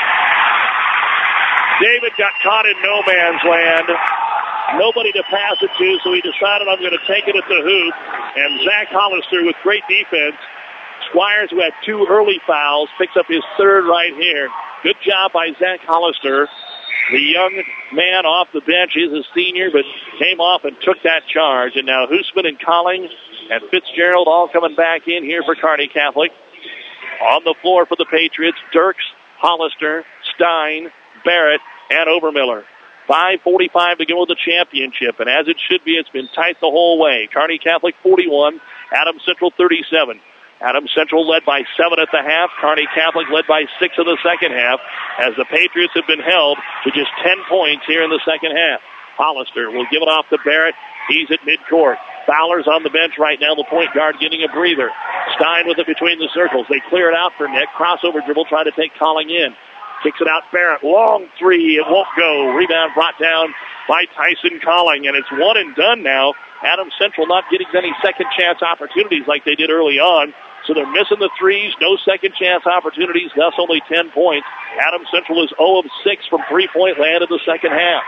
David got caught in no man's land. Nobody to pass it to, so he decided I'm going to take it at the hoop. And Zach Hollister with great defense. Squires, who had 2 early fouls, picks up his 3rd right here. Good job by Zach Hollister. The young man off the bench is a senior, but came off and took that charge. And now Hoosman and Colling and Fitzgerald all coming back in here for Kearney Catholic. On the floor for the Patriots, Dirks, Hollister, Stein, Barrett, and Obermiller. 5:45 to go with the championship, and as it should be, it's been tight the whole way. Kearney Catholic 41, Adams Central 37. Adams Central led by 7 at the half. Kearney Catholic led by 6 in the second half, as the Patriots have been held to just 10 points here in the second half. Hollister will give it off to Barrett. He's at midcourt. Fowler's on the bench right now, the point guard getting a breather. Stein with it between the circles. They clear it out for Nick. Crossover dribble, trying to take Colling in. Kicks it out, Barrett. Long 3. It won't go. Rebound brought down by Tyson Colling, and it's one and done now. Adams Central not getting any second chance opportunities like they did early on. So they're missing the 3s, no second chance opportunities, thus only 10 points. Adams Central is 0 of 6 from 3-point land in the second half.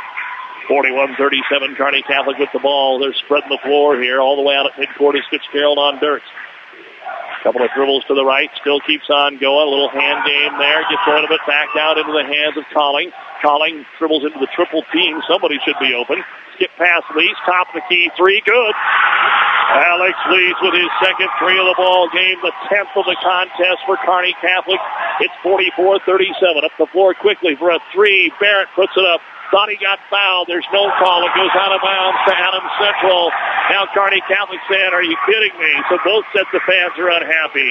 41-37, Kearney Catholic with the ball. They're spreading the floor here. All the way out at midcourt is Fitzgerald on Dirks. Couple of dribbles to the right, still keeps on going. A little hand game there. Gets rid of it back out into the hands of Colling. Colling dribbles into the triple team. Somebody should be open. Skip past Lease. Top of the key. 3. Good. Alex Lease with his second 3 of the ball game. The 10th of the contest for Kearney Catholic. It's 44-37. Up the floor quickly for a 3. Barrett puts it up. Thought he got fouled. There's no call. It goes out of bounds to Adams Central. Now Kearney Catholic saying, are you kidding me? So both sets of fans are unhappy.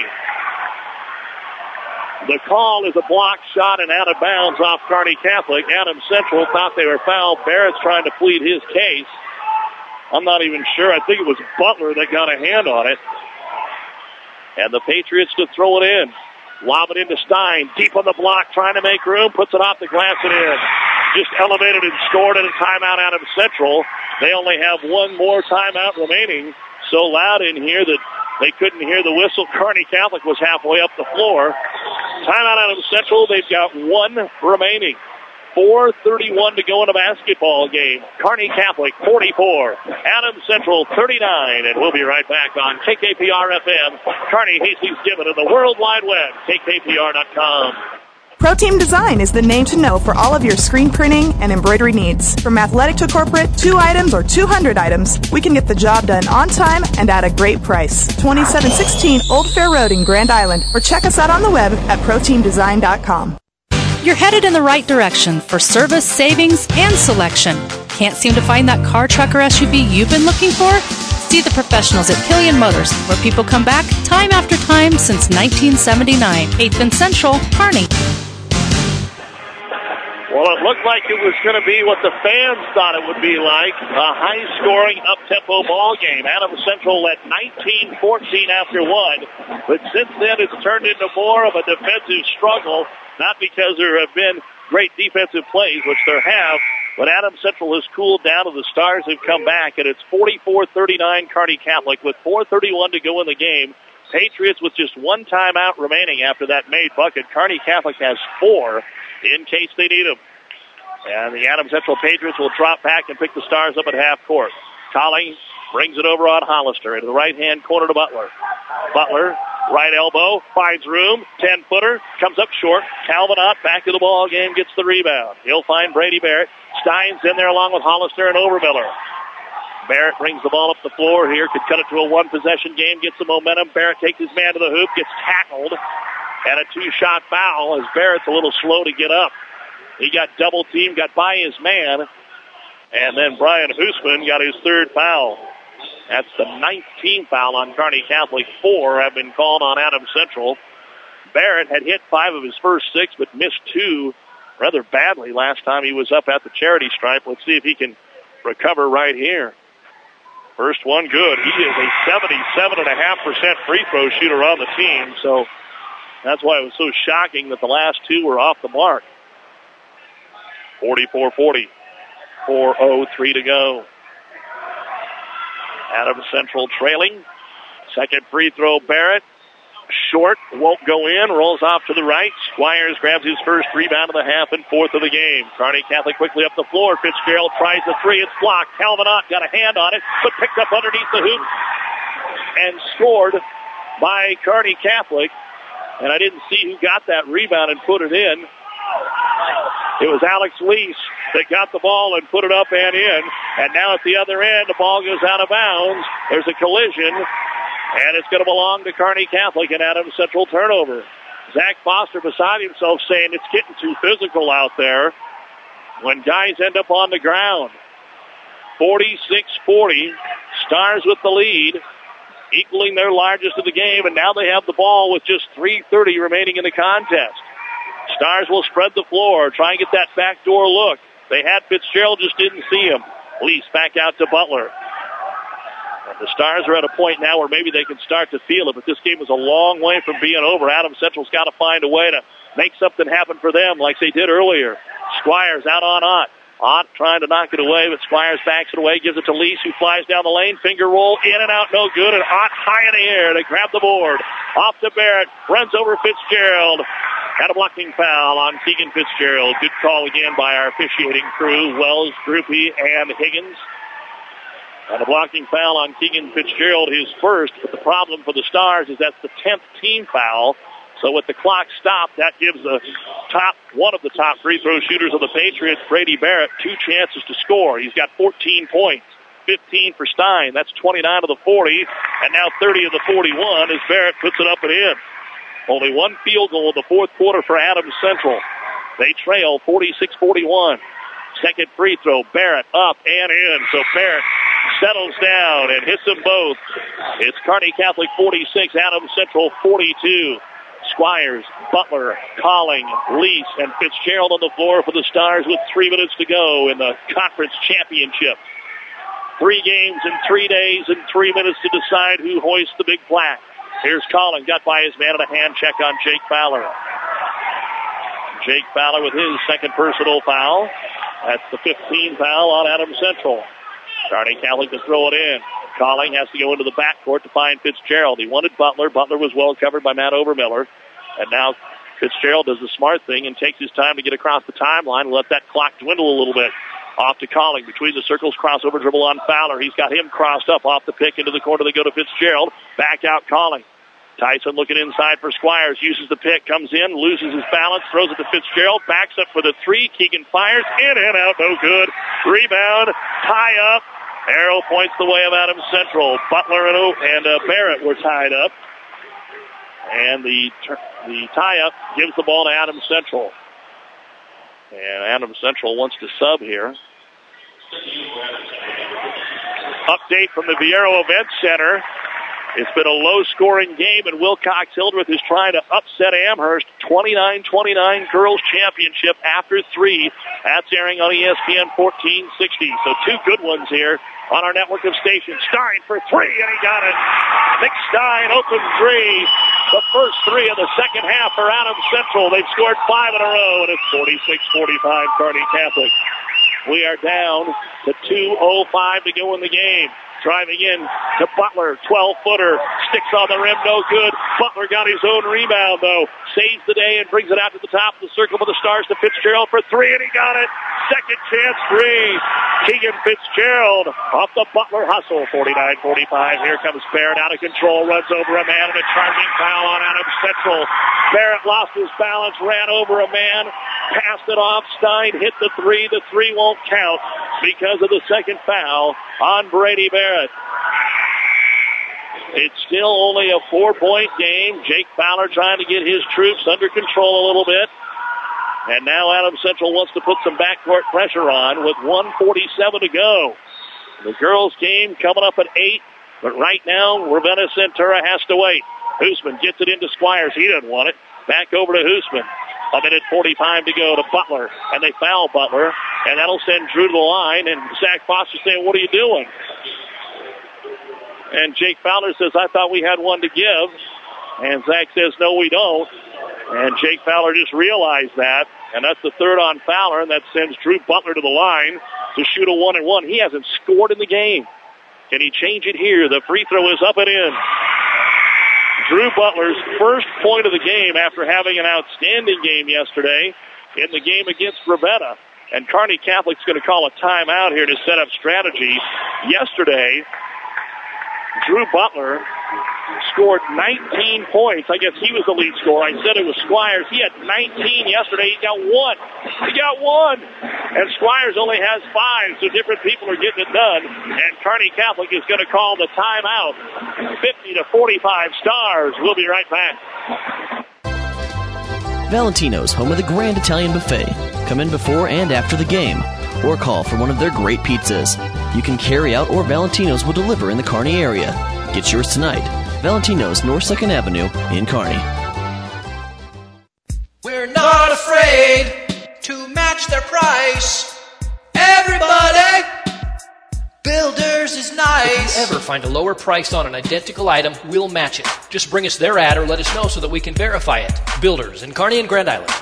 The call is a block shot and out of bounds off Kearney Catholic. Adams Central thought they were fouled. Barrett's trying to plead his case I'm not even sure. I think it was Butler that got a hand on it. And the Patriots to throw it in. Lob it into Stein. Deep on the block, trying to make room. Puts it off the glass and in. Just elevated and scored at a timeout out of Central. They only have one more timeout remaining. So loud in here that they couldn't hear the whistle. Kearney Catholic was halfway up the floor. Timeout out of Central. They've got one remaining. 4:31 to go in a basketball game. Kearney Catholic 44, Adams Central 39, and we'll be right back on KKPR FM, Kearney, Hastings, Gibbon, and the World Wide Web, KKPR.com. ProTeam Design is the name to know for all of your screen printing and embroidery needs. From athletic to corporate, 2 items or 200 items, we can get the job done on time and at a great price. 2716 Old Fair Road in Grand Island, or check us out on the web at ProTeamDesign.com. You're headed in the right direction for service, savings, and selection. Can't seem to find that car, truck, or SUV you've been looking for? See the professionals at Killian Motors, where people come back time after time since 1979. 8th and Central, Kearney. Well, it looked like it was going to be what the fans thought it would be like, a high-scoring, up-tempo ball game. Adams Central led 19-14 after one, but since then it's turned into more of a defensive struggle. Not because there have been great defensive plays, which there have, but Adams Central has cooled down and the Stars have come back, and it's 44-39 Kearney Catholic with 4:31 to go in the game. Patriots with just one timeout remaining after that made bucket. Kearney Catholic has 4 in case they need them. And the Adams Central Patriots will drop back and pick the Stars up at half court. Colley brings it over on Hollister into the right-hand corner to Butler. Butler, right elbow, finds room, 10-footer, comes up short. Calvin Ott back to the ball game, gets the rebound. He'll find Brady Barrett. Stein's in there along with Hollister and Overmiller. Barrett brings the ball up the floor here, could cut it to a one-possession game, gets the momentum. Barrett takes his man to the hoop, gets tackled, and a 2-shot foul as Barrett's a little slow to get up. He got double-teamed, got by his man, and then Brian Hoosman got his 3rd foul. That's the 19th foul on Kearney Catholic. 4 have been called on Adams Central. Barrett had hit 5 of his first 6, but missed 2 rather badly last time he was up at the charity stripe. Let's see if he can recover right here. First one good. He is a 77.5% free throw shooter on the team, so that's why it was so shocking that the last 2 were off the mark. 44-40. 4:03 to go. Adams Central trailing. Second free throw, Barrett. Short, won't go in, rolls off to the right. Squires grabs his first rebound of the half and 4th of the game. Kearney Catholic quickly up the floor. Fitzgerald tries the 3. It's blocked. Calvin Ott got a hand on it, but picked up underneath the hoop and scored by Kearney Catholic. And I didn't see who got that rebound and put it in. It was Alex Lease that got the ball and put it up and in. And now at the other end, the ball goes out of bounds. There's a collision, and it's going to belong to Kearney Catholic, and Adams Central turnover. Zach Foster beside himself saying it's getting too physical out there when guys end up on the ground. 46-40, Stars with the lead, equaling their largest of the game, and now they have the ball with just 3:30 remaining in the contest. Stars will spread the floor, try and get that backdoor look. They had Fitzgerald, just didn't see him. Lease back out to Butler. And the Stars are at a point now where maybe they can start to feel it, but this game is a long way from being over. Adams Central's got to find a way to make something happen for them like they did earlier. Squires out on Ott. Ott trying to knock it away, but Squires backs it away, gives it to Lease, who flies down the lane. Finger roll, in and out, no good, and Ott high in the air to grab the board. Off to Barrett, runs over Fitzgerald. Got a blocking foul on Keegan Fitzgerald. Good call again by our officiating crew, Wells, Drupe, and Higgins. And a blocking foul on Keegan Fitzgerald, his first, but the problem for the Stars is that's the 10th team foul. So with the clock stopped, that gives one of the top free throw shooters of the Patriots, Brady Barrett, 2 chances to score. He's got 14 points, 15 for Stein. That's 29 of the 40, and now 30 of the 41 as Barrett puts it up and in. Only 1 field goal in the 4th quarter for Adams Central. They trail 46-41. Second free throw, Barrett up and in. So Barrett settles down and hits them both. It's Kearney Catholic 46, Adams Central 42. Squires, Butler, Colling, Lease, and Fitzgerald on the floor for the Stars with 3 minutes to go in the conference championship. 3 games in 3 days and 3 minutes to decide who hoists the big flag. Here's Collin, got by his man, and a hand check on Jake Fowler. Jake Fowler with his second personal foul. That's the 15th foul on Adams Central. Kearney Catholic to throw it in. Collin has to go into the backcourt to find Fitzgerald. He wanted Butler. Butler was well covered by Matt Overmiller. And now Fitzgerald does the smart thing and takes his time to get across the timeline and let that clock dwindle a little bit. Off to Collin. Between the circles, crossover dribble on Fowler. He's got him crossed up off the pick into the corner. They go to Fitzgerald. Back out Collin. Tyson looking inside for Squires. Uses the pick. Comes in. Loses his balance. Throws it to Fitzgerald. Backs up for the 3. Keegan fires. In and out. No good. Rebound. Tie up. Arrow points the way of Adams Central. Butler and Barrett were tied up. And the tie-up gives the ball to Adams Central. And Adams Central wants to sub here. Update from the Viero Event Center. It's been a low-scoring game, and Wilcox-Hildreth is trying to upset Amherst. 29-29 girls championship after 3. That's airing on ESPN 1460. So 2 good ones here on our network of stations. Stein for 3, and he got it. Nick Stein, open 3. The first 3 of the second half for Adams Central. They've scored 5 in a row, and it's 46-45 Kearney Catholic. We are down to 2:05 to go in the game. Driving in to Butler, 12-footer, sticks on the rim, no good. Butler got his own rebound, though. Saves the day and brings it out to the top of the circle with the Stars to Fitzgerald for 3, and he got it. Second chance 3. Keegan Fitzgerald off the Butler hustle. 49-45. Here comes Barrett out of control, runs over a man, and a charging foul on Adams Central. Barrett lost his balance, ran over a man, passed it off. Stein hit the 3. The 3 won't count because of the second foul on Brady Barrett. It's still only a 4-point game. Jake Fowler trying to get his troops under control a little bit. And now Adams Central wants to put some backcourt pressure on with 1:47 to go. The girls' game coming up at 8, but right now Ravenna Centura has to wait. Hoosman gets it into Squires. He doesn't want it. Back over to Hoosman. 1:45 to go to Butler, and they foul Butler, and that'll send Drew to the line, and Zach Foster saying, what are you doing? And Jake Fowler says, I thought we had one to give. And Zach says, no, we don't. And Jake Fowler just realized that. And that's the third on Fowler, and that sends Drew Butler to the line to shoot a 1-and-1. He hasn't scored in the game. Can he change it here? The free throw is up and in. Drew Butler's first point of the game after having an outstanding game yesterday in the game against Ravenna. And Kearney Catholic's going to call a timeout here to set up strategy. Yesterday, Drew Butler scored 19 points. I guess he was the lead scorer. I said it was Squires. He had 19 yesterday. He got 1. He got 1. And Squires only has 5, so different people are getting it done. And Kearney Catholic is going to call the timeout. 50-45 Stars. We'll be right back. Valentino's, home of the Grand Italian Buffet. Come in before and after the game, or call for one of their great pizzas. You can carry out, or Valentino's will deliver in the Kearney area. Get yours tonight. Valentino's, North 2nd Avenue in Kearney. We're not afraid to match their price. Everybody, Builders is nice. If you ever find a lower price on an identical item, we'll match it. Just bring us their ad or let us know so that we can verify it. Builders in Kearney and Grand Island.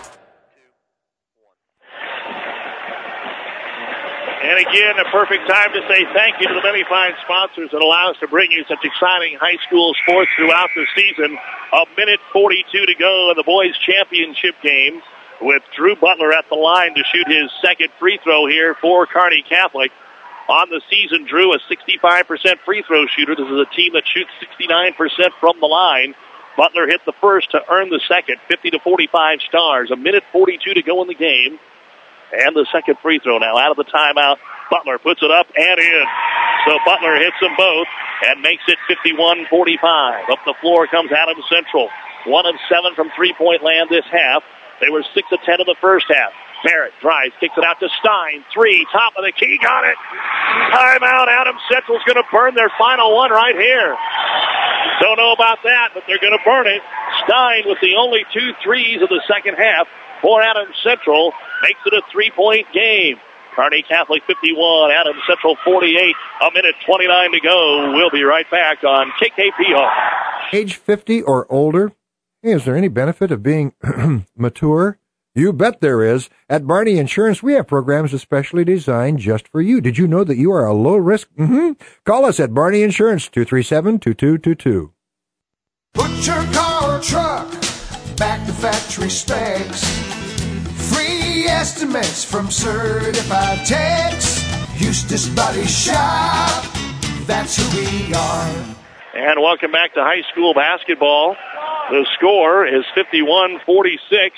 And again, a perfect time to say thank you to the many fine sponsors that allow us to bring you such exciting high school sports throughout the season. 1:42 to go in the boys' championship game with Drew Butler at the line to shoot his second free throw here for Kearney Catholic. On the season, Drew, a 65% free throw shooter. This is a team that shoots 69% from the line. Butler hit the first to earn the second, 50-45 Stars. 1:42 to go in the game. And the second free throw now out of the timeout. Butler puts it up and in. So Butler hits them both and makes it 51-45. Up the floor comes Adams Central. 1 of 7 from three-point land this half. They were 6 of 10 in the first half. Barrett drives, kicks it out to Stein. 3, top of the key, got it. Timeout. Adams Central's going to burn their final one right here. Don't know about that, but they're going to burn it. Stein with the only 2 threes of the second half for Adams Central makes it a 3-point game. Kearney Catholic 51, Adams Central 48. A minute 29 to go. We'll be right back on KKPR. Age 50 or older? Hey, is there any benefit of being mature? You bet there is. At Barney Insurance, we have programs especially designed just for you. Did you know that you are a low risk? Call us at Barney Insurance, 237-2222. Put your car or truck back to factory specs. Free estimates from certified techs. Eustace Body Shop, that's who we are. And welcome back to high school basketball. The score is 51-46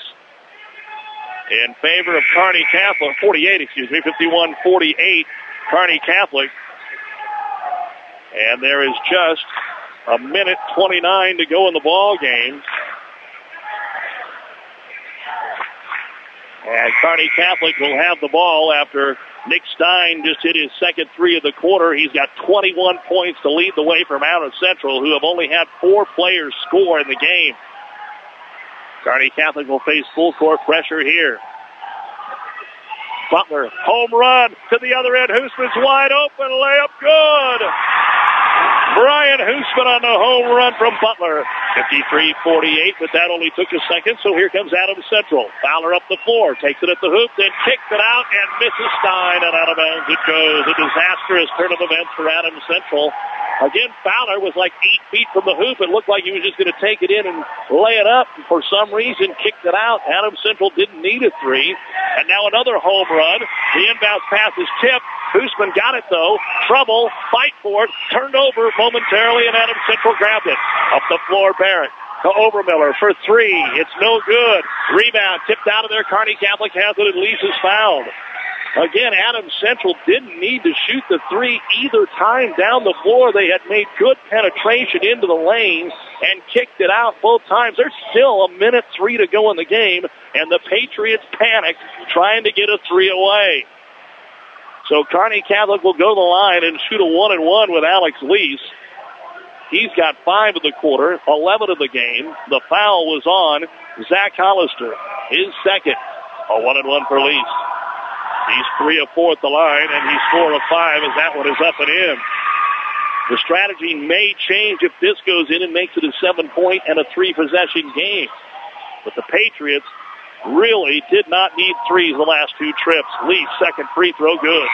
in favor of Kearney Catholic. 51-48, Kearney Catholic. And there is just a minute 29 to go in the ball game. And Kearney Catholic will have the ball after Nick Stein just hit his second three of the quarter. He's got 21 points to lead the way from Adams Central, who have only had 4 players score in the game. Kearney Catholic will face full court pressure here. Butler, home run to the other end. Hoosman's wide open, layup good. Brian Hoosman on the home run from Butler. 53-48, but that only took a second, so here comes Adams Central. Fowler up the floor, takes it at the hoop, then kicks it out, and misses Stein, and out of bounds it goes. A disastrous turn of events for Adams Central. Again, Fowler was like 8 feet from the hoop. It looked like he was just going to take it in and lay it up. For some reason, kicked it out. Adams Central didn't need a three. And now another home run. The inbound pass is tipped. Hoosman got it, though. Trouble. Fight for it. Turned over momentarily, and Adams Central grabbed it. Up the floor, Barrett to Overmiller for three. It's no good. Rebound tipped out of there. Kearney Catholic has it, and Lease is fouled. Again, Adams Central didn't need to shoot the three either time down the floor. They had made good penetration into the lane and kicked it out both times. There's still a minute 3 to go in the game, and the Patriots panicked trying to get a three away. So Kearney Catholic will go to the line and shoot a 1-and-1 with Alex Lease. He's got 5 of the quarter, 11 of the game. The foul was on Zach Hollister, his second. A 1-and-1 for Lease. He's 3 of 4 at the line, and he's 4 of 5 as that one is up and in. The strategy may change if this goes in and makes it a 7-point and a 3-possession game. But the Patriots really did not need threes the last 2 trips. Lee's second free throw, good.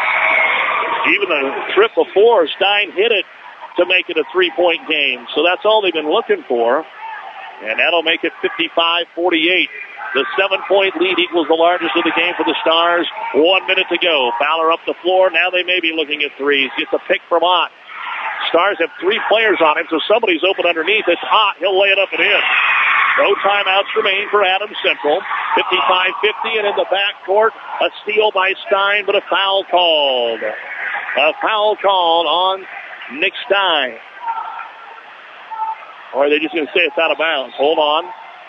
Even the trip before, Stein hit it to make it a 3-point game. So that's all they've been looking for. And that'll make it 55-48. The 7-point lead equals the largest of the game for the Stars. 1 minute to go. Fowler up the floor. Now they may be looking at threes. Gets a pick from Ott. Stars have 3 players on him, so somebody's open underneath. It's Ott. He'll lay it up and in. No timeouts remain for Adams Central. 55-50, and in the backcourt, a steal by Stein, but a foul called. A foul called on Nick Stein. Or are they just going to say it's out of bounds? Hold on.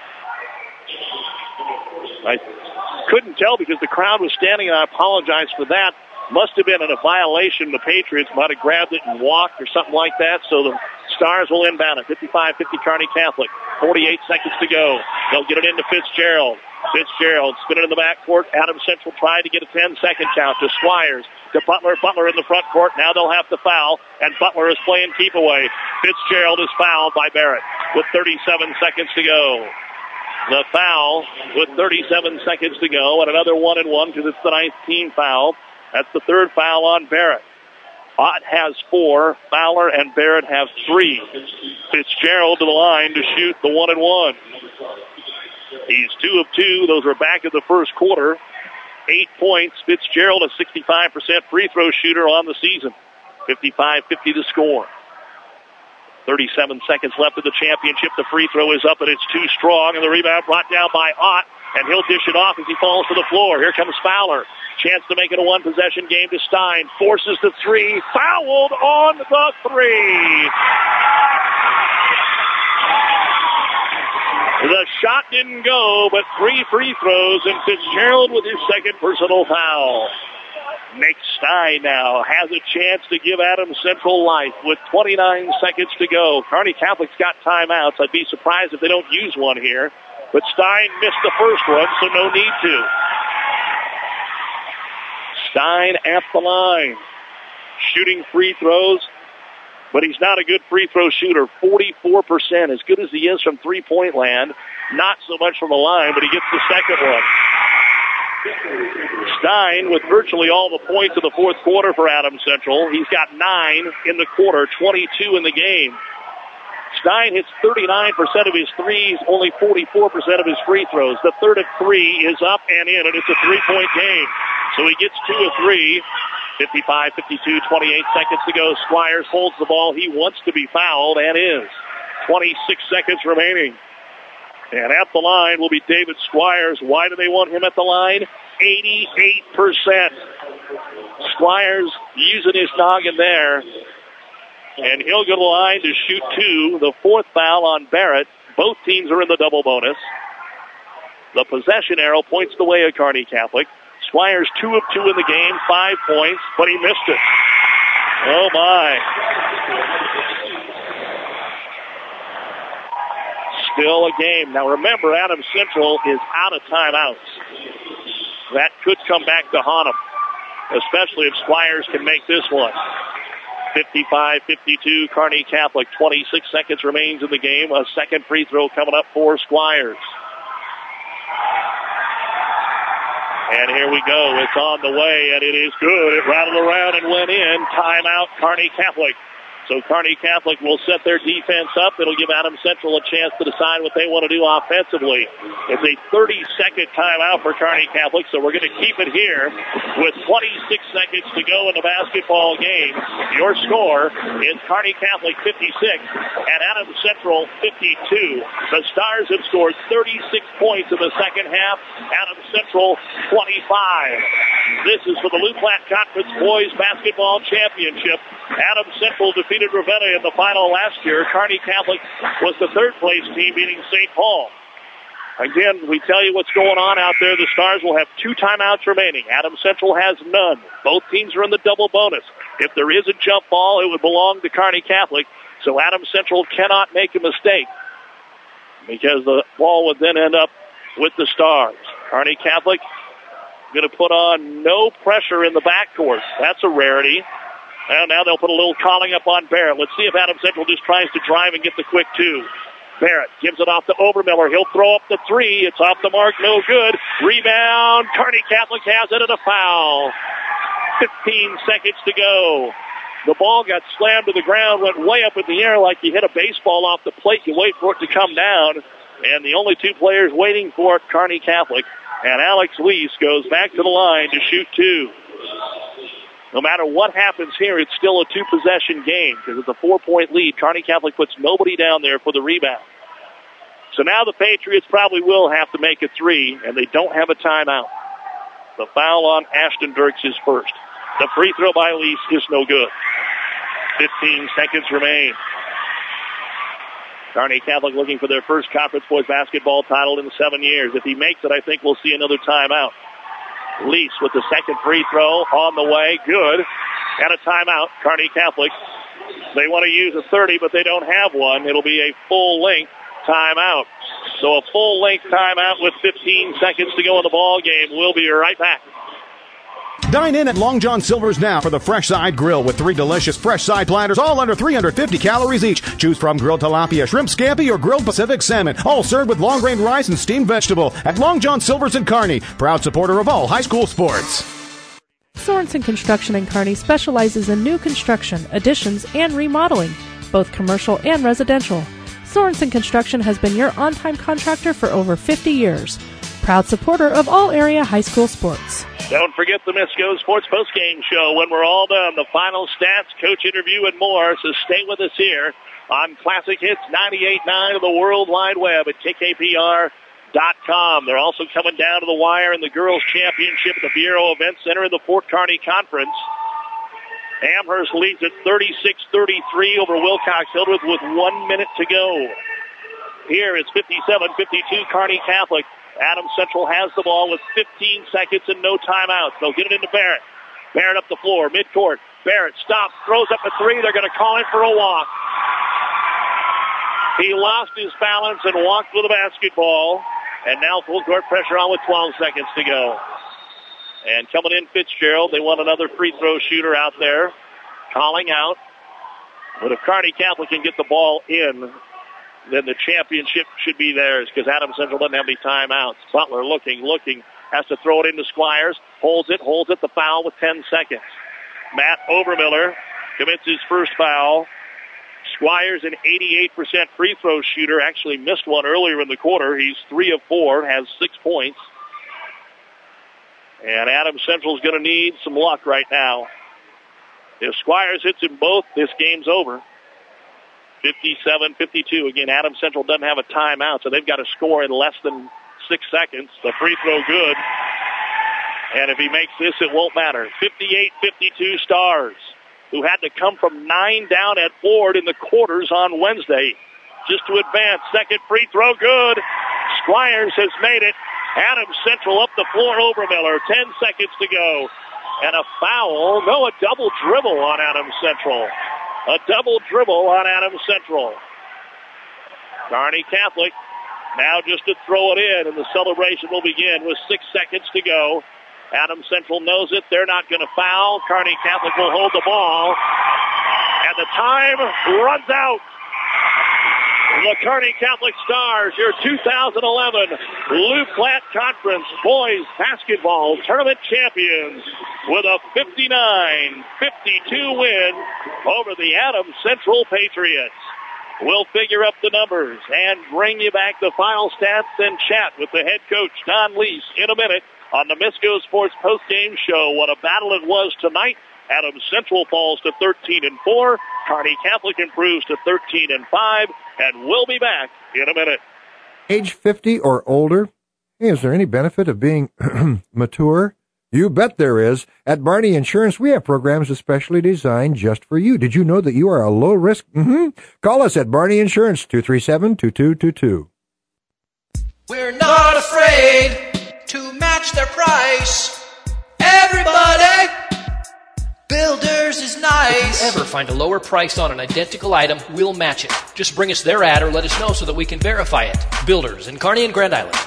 I couldn't tell because the crowd was standing, and I apologize for that. Must have been in a violation. The Patriots might have grabbed it and walked or something like that, so the Stars will inbound it. 55-50 Kearney Catholic. 48 seconds to go. They'll get it into Fitzgerald. Fitzgerald spinning in the backcourt. Adams Central tried to get a 10-second count to Squires. To Butler. Butler in the front court. Now they'll have to foul, and Butler is playing keep away. Fitzgerald is fouled by Barrett with 37 seconds to go. The foul with 37 seconds to go, and another 1-and-1 because it's the 9th team foul. That's the 3rd foul on Barrett. Ott has 4. Fowler and Barrett have 3. Fitzgerald to the line to shoot the 1-and-1. He's 2 of 2. Those are back in the first quarter. 8 points. Fitzgerald, a 65% free throw shooter on the season. 55-50 to score. 37 seconds left in the championship. The free throw is up, and it's too strong, and the rebound brought down by Ott, and he'll dish it off as he falls to the floor. Here comes Fowler. Chance to make it a 1-possession game to Stein. Forces the 3. Fouled on the 3. The shot didn't go, but 3 free throws, and Fitzgerald with his second personal foul. Nick Stein now has a chance to give Adams Central life with 29 seconds to go. Kearney Catholic's got timeouts. I'd be surprised if they don't use one here. But Stein missed the first one, so no need to. Stein at the line. Shooting free throws, but he's not a good free throw shooter. 44%, as good as he is from three-point land. Not so much from the line, but he gets the second one. Stein with virtually all the points in the fourth quarter for Adams Central. He's got 9 in the quarter, 22 in the game. Stein hits 39% of his threes, only 44% of his free throws. The third of 3 is up and in, and it's a three-point game. So he gets 2 of 3. 55, 52, 28 seconds to go. Squires holds the ball. He wants to be fouled and is. 26 seconds remaining. And at the line will be David Squires. Why do they want him at the line? 88%. Squires using his noggin there. And he'll go to the line to shoot 2. The fourth foul on Barrett. Both teams are in the double bonus. The possession arrow points the way of Kearney Catholic. Squires 2 of 2 in the game, 5 points, but he missed it. Oh, my. Still a game. Now, remember, Adams Central is out of timeouts. That could come back to haunt them, especially if Squires can make this one. 55-52, Kearney Catholic. 26 seconds remains in the game. A second free throw coming up for Squires. And here we go. It's on the way, and it is good. It rattled around and went in. Timeout, Kearney Catholic. So Kearney Catholic will set their defense up. It'll give Adams Central a chance to decide what they want to do offensively. It's a 30-second timeout for Kearney Catholic, so we're going to keep it here with 26 seconds to go in the basketball game. Your score is Kearney Catholic 56 and Adams Central 52. The Stars have scored 36 points in the second half. Adams Central 25. This is for the Lou Platte Conference Boys Basketball Championship. Adams Central defeated Ravenna in the final last year. Kearney Catholic was the third-place team, beating St. Paul. Again, we tell you what's going on out there. The Stars will have 2 timeouts remaining. Adams Central has none. Both teams are in the double bonus. If there is a jump ball, it would belong to Kearney Catholic. So Adams Central cannot make a mistake because the ball would then end up with the Stars. Kearney Catholic going to put on no pressure in the backcourt. That's a rarity. And now they'll put a little calling up on Barrett. Let's see if Adams Central just tries to drive and get the quick 2. Barrett gives it off to Obermiller. He'll throw up the 3. It's off the mark. No good. Rebound. Kearney Catholic has it, and a foul. 15 seconds to go. The ball got slammed to the ground, went way up in the air like you hit a baseball off the plate. You wait for it to come down. And the only 2 players waiting for it, Kearney Catholic. And Alex Weiss goes back to the line to shoot 2. No matter what happens here, it's still a 2-possession game because it's a 4-point lead. Kearney Catholic puts nobody down there for the rebound. So now the Patriots probably will have to make a 3, and they don't have a timeout. The foul on Ashton Dirks is first. The free throw by Lease is no good. 15 seconds remain. Kearney Catholic looking for their first Conference Boys basketball title in 7 years. If he makes it, I think we'll see another timeout. Lease with the second free throw on the way. Good. And a timeout. Kearney Catholic. They want to use a 30, but they don't have one. It'll be a full-length timeout. So a full-length timeout with 15 seconds to go in the ball game. We'll be right back. Dine in at Long John Silver's now for the Fresh Side Grill with 3 delicious fresh side platters, all under 350 calories each. Choose from grilled tilapia, shrimp scampi, or grilled Pacific salmon, all served with long grain rice and steamed vegetable at Long John Silver's in Kearney, proud supporter of all high school sports. Sorensen Construction in Kearney specializes in new construction, additions, and remodeling, both commercial and residential. Sorensen Construction has been your on-time contractor for over 50 years. Proud supporter of all area high school sports. Don't forget the Misco Sports Postgame Show when we're all done. The final stats, coach interview, and more. So stay with us here on Classic Hits 98.9 of the World Wide Web at KKPR.com. They're also coming down to the wire in the Girls Championship at the Bureau Event Center in the Fort Kearney Conference. Amherst leads at 36-33 over Wilcox Hildreth with 1 minute to go. Here it's 57-52 Kearney Catholic. Adams Central has the ball with 15 seconds and no timeouts. They'll get it into Barrett. Barrett up the floor, midcourt. Barrett stops, throws up a 3. They're going to call him for a walk. He lost his balance and walked with the basketball. And now full court pressure on with 12 seconds to go. And coming in, Fitzgerald. They want another free throw shooter out there, calling out. But if Kearney Catholic can get the ball in, then the championship should be theirs because Adams Central doesn't have any timeouts. Butler looking, has to throw it into Squires. Holds it, the foul with 10 seconds. Matt Obermiller commits his first foul. Squires, an 88% free throw shooter, actually missed one earlier in the quarter. He's 3 of 4, has 6 points. And Adams Central's going to need some luck right now. If Squires hits them both, this game's over. 57-52. Again, Adams Central doesn't have a timeout, so they've got to score in less than 6 seconds. The free throw good. And if he makes this, it won't matter. 58-52 Stars, who had to come from 9 down at Ford in the quarters on Wednesday just to advance. Second free throw good. Squires has made it. Adams Central up the floor. Obermiller, 10 seconds to go. And a foul. No, a double dribble on Adams Central. A double dribble on Adams Central. Kearney Catholic now just to throw it in, and the celebration will begin with 6 seconds to go. Adams Central knows it. They're not going to foul. Kearney Catholic will hold the ball. And the time runs out. The Kearney Catholic Stars, your 2011 Lou Platte Conference Boys Basketball Tournament champions with a 59-52 win over the Adams Central Patriots. We'll figure up the numbers and bring you back the final stats and chat with the head coach, Don Lease, in a minute on the Misco Sports postgame show. What a battle it was tonight. Adams Central falls to 13-4. Kearney Catholic improves to 13-5. And we'll be back in a minute. Age 50 or older? Hey, is there any benefit of being mature? You bet there is. At Barney Insurance, we have programs especially designed just for you. Did you know that you are a low risk? Call us at Barney Insurance, 237-2222. We're not afraid to match their price. Everybody, Builders is nice. If you ever find a lower price on an identical item, we'll match it. Just bring us their ad or let us know so that we can verify it. Builders in Kearney and Grand Island.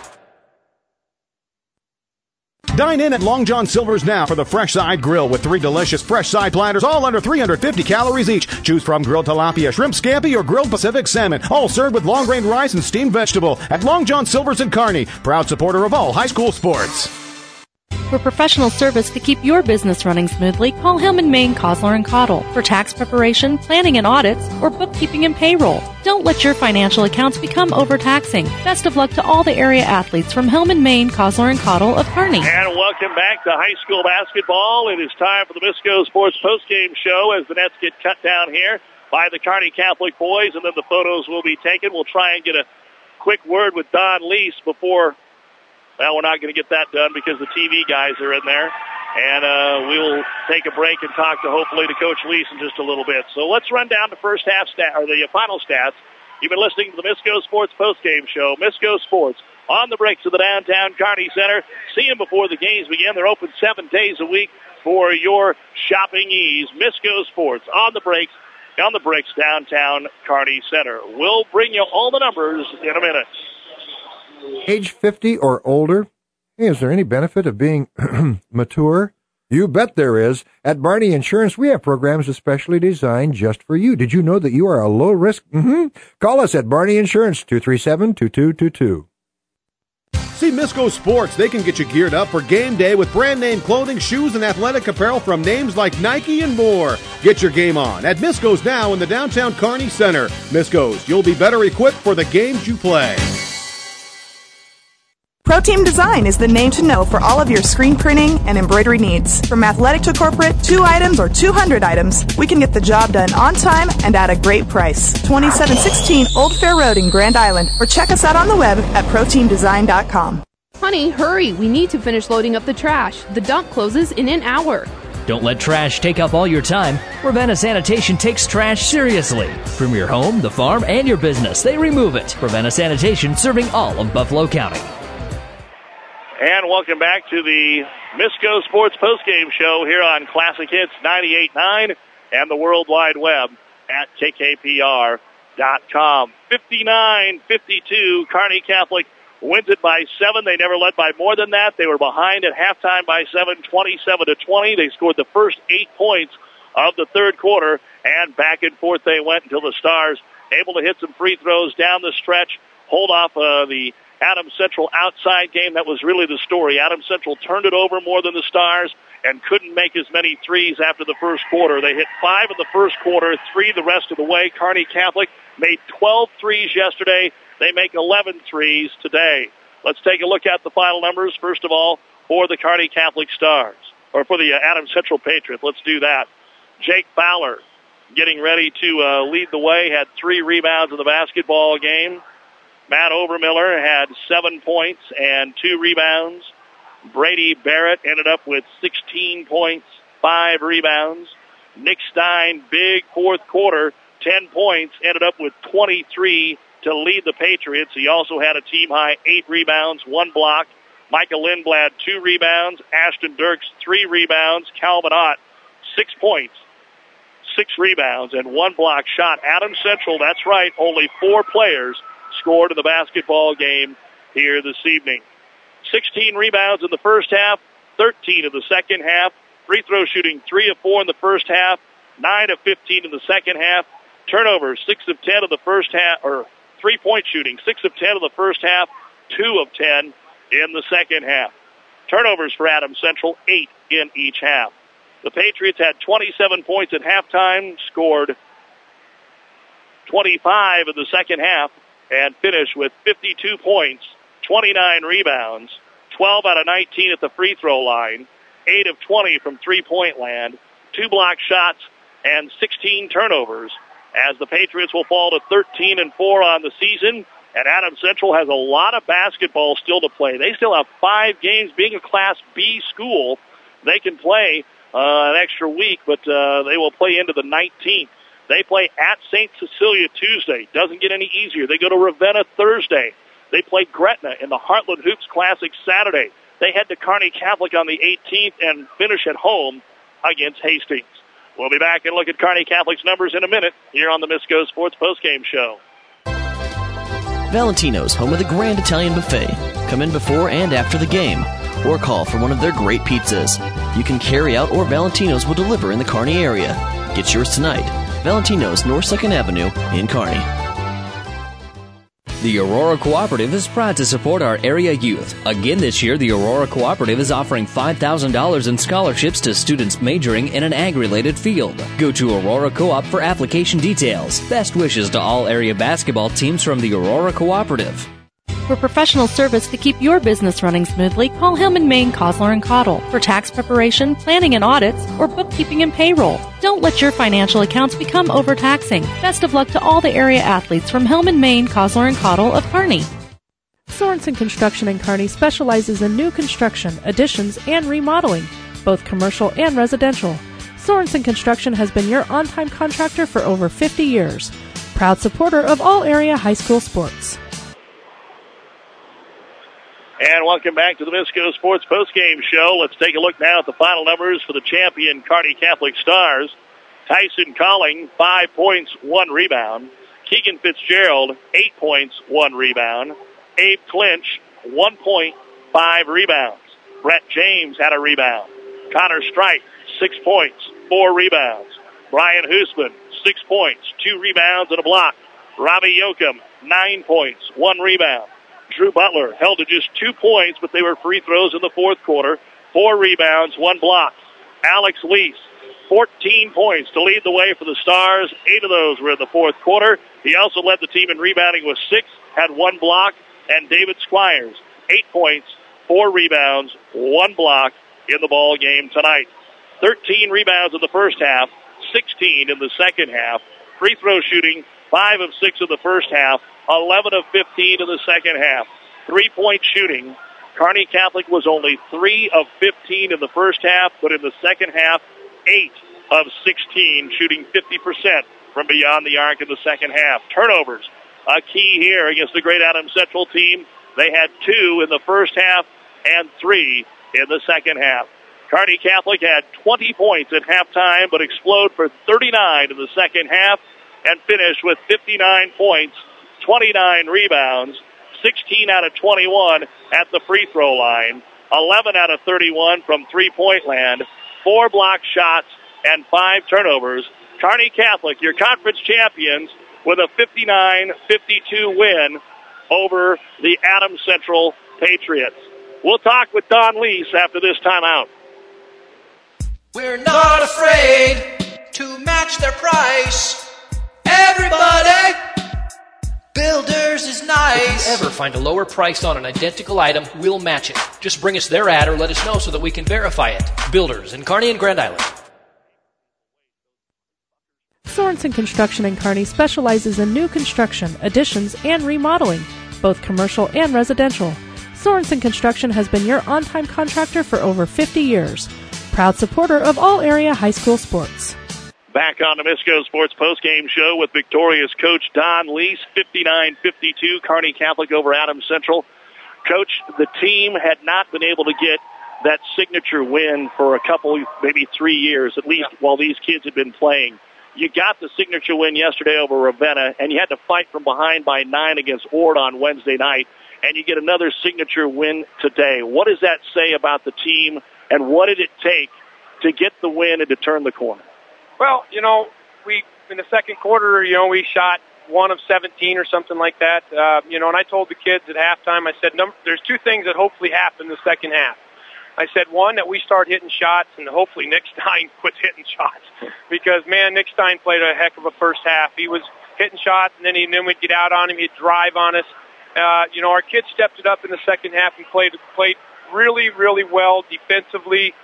Dine in at Long John Silver's now for the Fresh Side Grill with 3 delicious fresh side platters, all under 350 calories each. Choose from grilled tilapia, shrimp scampi, or grilled Pacific salmon, all served with long-grain rice and steamed vegetable at Long John Silver's in Kearney, proud supporter of all high school sports. For professional service to keep your business running smoothly, call Hillman, Maine, Cosler & Cottle. For tax preparation, planning and audits, or bookkeeping and payroll. Don't let your financial accounts become overtaxing. Best of luck to all the area athletes from Hillman, Maine, Cosler & Cottle of Kearney. And welcome back to high school basketball. It is time for the Misco Sports postgame show as the nets get cut down here by the Kearney Catholic boys, and then the photos will be taken. We'll try and get a quick word with Don Lease before... Well, we're not going to get that done because the TV guys are in there. And we'll take a break and talk to, hopefully, to Coach Lease in just a little bit. So let's run down the first half or the final stats. You've been listening to the Misco Sports postgame show. Misco Sports on the bricks of the downtown Kearney Center. See them before the games begin. They're open 7 days a week for your shopping ease. Misco Sports on the bricks downtown Kearney Center. We'll bring you all the numbers in a minute. Age 50 or older? Hey, is there any benefit of being mature? You bet there is. At Barney Insurance, we have programs especially designed just for you. Did you know that you are a low risk? Call us at Barney Insurance, 237-2222. See Misco Sports. They can get you geared up for game day with brand name clothing, shoes, and athletic apparel from names like Nike and more. Get your game on at Misco's now in the downtown Kearney Center. Misco's, you'll be better equipped for the games you play. Pro Team Design is the name to know for all of your screen printing and embroidery needs. From athletic to corporate, 2 items or 200 items, we can get the job done on time and at a great price. 2716 Old Fair Road in Grand Island, or check us out on the web at proteamdesign.com. Honey, hurry. We need to finish loading up the trash. The dump closes in an hour. Don't let trash take up all your time. Ravenna Sanitation takes trash seriously. From your home, the farm, and your business, they remove it. Ravenna Sanitation, serving all of Buffalo County. And welcome back to the Misco Sports postgame show here on Classic Hits 98.9 and the World Wide Web at KKPR.com. 59-52, Kearney Catholic wins it by 7. They never led by more than that. They were behind at halftime by 7, 27-20. They scored the first 8 points of the third quarter, and back and forth they went until the Stars able to hit some free throws down the stretch, hold off the Adams Central outside game. That was really the story. Adams Central turned it over more than the Stars and couldn't make as many threes after the first quarter. They hit 5 in the first quarter, 3 the rest of the way. Kearney Catholic made 12 threes yesterday. They make 11 threes today. Let's take a look at the final numbers, first of all, for the Kearney Catholic Stars, or for the Adams Central Patriots. Let's do that. Jake Fowler getting ready to lead the way, had 3 rebounds in the basketball game. Matt Overmiller had 7 points and 2 rebounds. Brady Barrett ended up with 16 points, 5 rebounds. Nick Stein, big fourth quarter, 10 points, ended up with 23 to lead the Patriots. He also had a team-high 8 rebounds, 1 block. Micah Lindblad, 2 rebounds. Ashton Dirks, 3 rebounds. Calvin Ott, 6 points, 6 rebounds, and 1 block shot. Adams Central, that's right, only 4 players scored in the basketball game here this evening. 16 rebounds in the first half, 13 in the second half. Free throw shooting 3 of 4 in the first half, 9 of 15 in the second half. Turnovers 6 of 10 in the first half, or 3-point shooting 6 of 10 in the first half, 2 of 10 in the second half. Turnovers for Adams Central, 8 in each half. The Patriots had 27 points at halftime, scored 25 in the second half, and finished with 52 points, 29 rebounds, 12 out of 19 at the free throw line, 8 of 20 from three-point land, 2 block shots, and 16 turnovers, as the Patriots will fall to 13-4 on the season, and Adams Central has a lot of basketball still to play. They still have 5 games. Being a Class B school, they can play an extra week, but they will play into the 19th. They play at St. Cecilia Tuesday. Doesn't get any easier. They go to Ravenna Thursday. They play Gretna in the Heartland Hoops Classic Saturday. They head to Kearney Catholic on the 18th and finish at home against Hastings. We'll be back and look at Kearney Catholic's numbers in a minute here on the Misco Sports Postgame Show. Valentino's, home of the Grand Italian Buffet. Come in before and after the game, or call for one of their great pizzas. You can carry out, or Valentino's will deliver in the Kearney area. Get yours tonight. Valentino's, North 2nd Avenue in Kearney. The Aurora Cooperative is proud to support our area youth. Again this year, the Aurora Cooperative is offering $5,000 in scholarships to students majoring in an ag-related field. Go to Aurora Co-op for application details. Best wishes to all area basketball teams from the Aurora Cooperative. For professional service to keep your business running smoothly, call Hillman, Maine, Kosler & Cottle for tax preparation, planning and audits, or bookkeeping and payroll. Don't let your financial accounts become overtaxing. Best of luck to all the area athletes from Hillman, Maine, Kosler & Cottle of Kearney. Sorensen Construction in Kearney specializes in new construction, additions, and remodeling, both commercial and residential. Sorensen Construction has been your on-time contractor for over 50 years. Proud supporter of all area high school sports. And welcome back to the Misco Sports Postgame Show. Let's take a look now at the final numbers for the champion Kearney Catholic Stars. Tyson Colling, 5 points, 1 rebound. Keegan Fitzgerald, 8 points, 1 rebound. Abe Clinch, 1 point, 5 rebounds. Brett James had a rebound. Connor Strike, 6 points, 4 rebounds. Brian Hoosman, 6 points, 2 rebounds and a block. Robbie Yoakum, 9 points, 1 rebound. Drew Butler held to just 2 points, but they were free throws in the fourth quarter. 4 rebounds, 1 block. Alex Lease, 14 points to lead the way for the Stars. 8 of those were in the fourth quarter. He also led the team in rebounding with 6, had 1 block. And David Squires, 8 points, 4 rebounds, 1 block in the ball game tonight. 13 rebounds in the first half, 16 in the second half. Free throw shooting, 5 of 6 in the first half. 11 of 15 in the second half. 3-point shooting. Kearney Catholic was only 3 of 15 in the first half, but in the second half, 8 of 16, shooting 50% from beyond the arc in the second half. Turnovers, a key here against the great Adams Central team. They had 2 in the first half and 3 in the second half. Kearney Catholic had 20 points at halftime, but explode for 39 in the second half and finished with 59 points, 29 rebounds, 16 out of 21 at the free throw line, 11 out of 31 from three-point land, 4 block shots, and 5 turnovers. Kearney Catholic, your conference champions, with a 59-52 win over the Adams Central Patriots. We'll talk with Don Leese after this timeout. We're not afraid to match their price. Everybody, Builders is nice. If you ever find a lower price on an identical item, we'll match it. Just bring us their ad or let us know so that we can verify it. Builders in Kearney and Grand Island. Sorensen Construction in Kearney specializes in new construction, additions, and remodeling, both commercial and residential. Sorensen Construction has been your on-time contractor for over 50 years. Proud supporter of all area high school sports. Back on the Nabisco Sports Postgame Show with victorious Coach Don Leese, 59-52, Kearney Catholic over Adams Central. Coach, the team had not been able to get that signature win for a couple, maybe 3 years, at least while these kids had been playing. You got the signature win yesterday over Ravenna, and you had to fight from behind by 9 against Ord on Wednesday night, and you get another signature win today. What does that say about the team, and what did it take to get the win and to turn the corner? Well, we in the second quarter, we shot 1 of 17 or something like that. And I told the kids at halftime, I said, there's 2 things that hopefully happen in the second half. I said, 1, that we start hitting shots, and hopefully Nick Stein quits hitting shots. Because, man, Nick Stein played a heck of a first half. He was hitting shots, and then we'd get out on him. He'd drive on us. Our kids stepped it up in the second half and played really, really well defensively.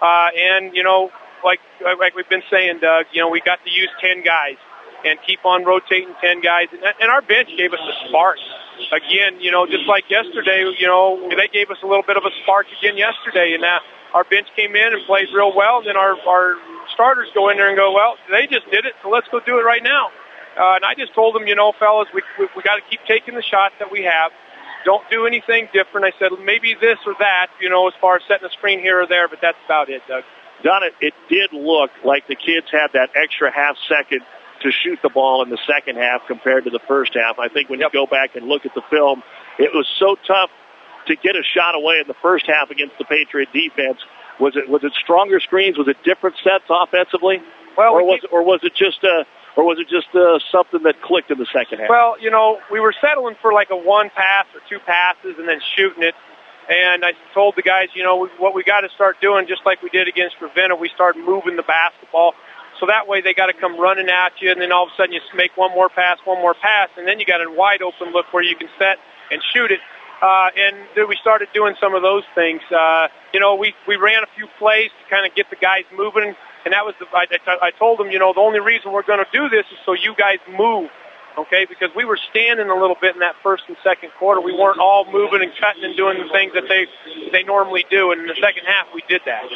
Like we've been saying, Doug, we got to use 10 guys and keep on rotating 10 guys. And our bench gave us a spark. Again, just like yesterday, they gave us a little bit of a spark again yesterday. And our bench came in and played real well. And then our starters go in there and go, well, they just did it, so let's go do it right now. And I just told them, fellas, we got to keep taking the shots that we have. Don't do anything different. I said, maybe this or that, as far as setting a screen here or there, but that's about it, Doug. Don, it did look like the kids had that extra half second to shoot the ball in the second half compared to the first half. I think when you go back and look at the film, it was so tough to get a shot away in the first half against the Patriot defense. Was it stronger screens? Was it different sets offensively? Well, or was it just something that clicked in the second half? Well, we were settling for like a 1 pass or 2 passes and then shooting it. And I told the guys, what we got to start doing, just like we did against Ravenna, we start moving the basketball. So that way they got to come running at you, and then all of a sudden you make one more pass, and then you got a wide open look where you can set and shoot it. And then we started doing some of those things. We ran a few plays to kind of get the guys moving, and that was I told them, the only reason we're going to do this is so you guys move. Okay, because we were standing a little bit in that first and second quarter. We weren't all moving and cutting and doing the things that they normally do. And in the second half, we did that.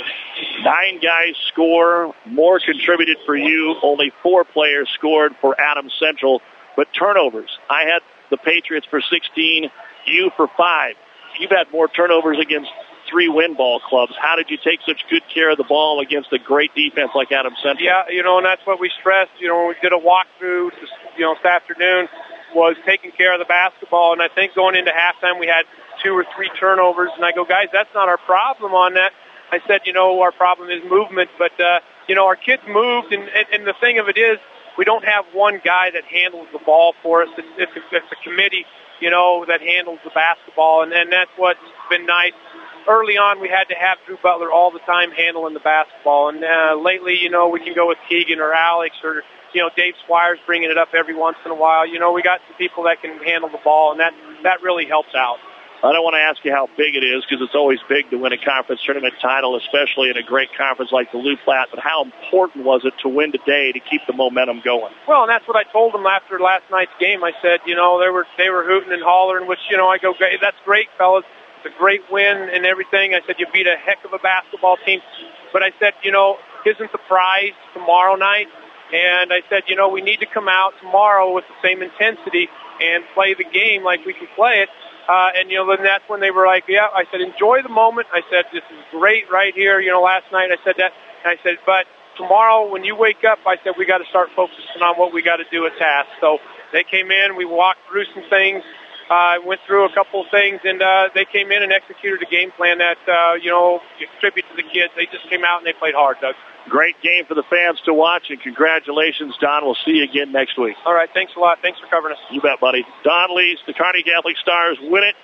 9 guys score. More contributed for you. Only 4 players scored for Adams Central. But turnovers. I had the Patriots for 16. You for 5. You've had more turnovers against 3 win ball clubs. How did you take such good care of the ball against a great defense like Adams Central? Yeah, and that's what we stressed. When we did a walkthrough this afternoon, was taking care of the basketball. And I think going into halftime we had 2 or 3 turnovers. And I go, guys, that's not our problem on that. I said, our problem is movement. But, our kids moved. And the thing of it is, we don't have one guy that handles the ball for us. It's a committee, that handles the basketball. And that's what's been nice. Early on, we had to have Drew Butler all the time handling the basketball. And lately, we can go with Keegan or Alex or, Dave Squires bringing it up every once in a while. We got some people that can handle the ball, and that really helps out. I don't want to ask you how big it is because it's always big to win a conference tournament title, especially in a great conference like the Lou Platte. But how important was it to win today to keep the momentum going? Well, and that's what I told them after last night's game. I said, they were hooting and hollering, which, I go, that's great, fellas. It's a great win and everything. I said, you beat a heck of a basketball team. But I said, isn't the prize tomorrow night? And I said, we need to come out tomorrow with the same intensity and play the game like we can play it. Then that's when they were like, yeah, I said, enjoy the moment. I said, this is great right here. Last night I said that. And I said, but tomorrow when you wake up, I said, we got to start focusing on what we got to do at task. So they came in, we walked through some things. went through a couple of things, and they came in and executed a game plan that, tribute to the kids. They just came out and they played hard, Doug. Great game for the fans to watch, and congratulations, Don. We'll see you again next week. All right, thanks a lot. Thanks for covering us. You bet, buddy. Don Lees, the Kearney Catholic Stars win it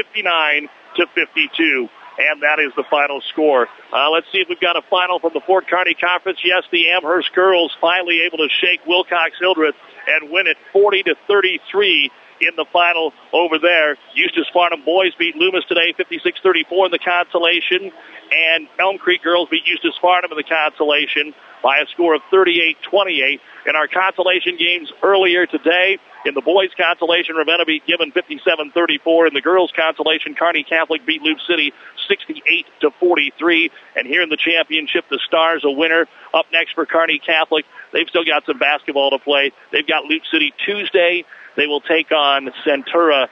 59-52. And that is the final score. Let's see if we've got a final from the Fort Kearney Conference. Yes, the Amherst girls finally able to shake Wilcox-Hildreth and win it 40-33 in the final over there. Eustis Farnham boys beat Loomis today 56-34 in the consolation. And Elm Creek girls beat Eustis Farnham in the consolation by a score of 38-28. In our consolation games earlier today, in the boys' consolation, Ravenna beat Gibbon 57-34. In the girls' consolation, Kearney Catholic beat Loop City 68-43. And here in the championship, the Stars a winner. Up next for Kearney Catholic, they've still got some basketball to play. They've got Loop City Tuesday. They will take on Centura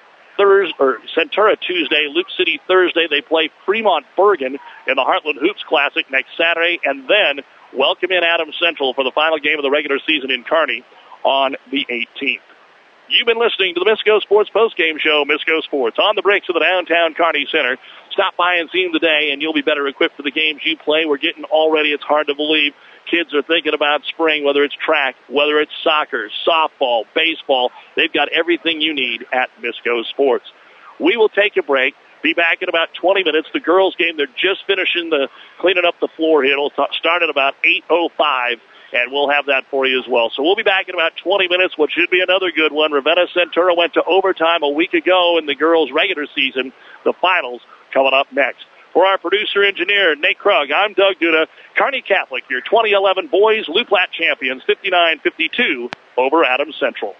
Tuesday, Loop City Thursday. They play Fremont Bergen in the Heartland Hoops Classic next Saturday, and then welcome in Adams Central for the final game of the regular season in Kearney on the 18th. You've been listening to the Misco Sports Postgame Show, Misco Sports, on the bricks of the downtown Kearney Center. Stop by and see them today, and you'll be better equipped for the games you play. We're getting already, it's hard to believe, kids are thinking about spring, whether it's track, whether it's soccer, softball, baseball. They've got everything you need at Misco Sports. We will take a break. Be back in about 20 minutes. The girls' game, they're just finishing cleaning up the floor here. It'll start at about 8:05. And we'll have that for you as well. So we'll be back in about 20 minutes, which should be another good one. Ravenna Centura went to overtime a week ago in the girls' regular season. The finals coming up next. For our producer-engineer, Nate Krug, I'm Doug Duda. Kearney Catholic, your 2011 boys Loup Lat champions, 59-52 over Adams Central.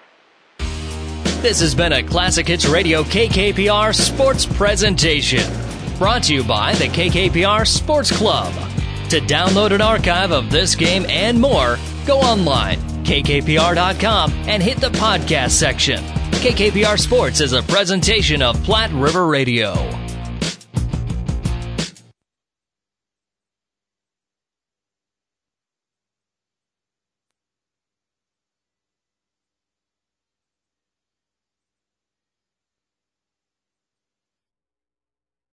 This has been a Classic Hits Radio KKPR sports presentation. Brought to you by the KKPR Sports Club. To download an archive of this game and more, go online, kkpr.com, and hit the podcast section. KKPR Sports is a presentation of Platte River Radio.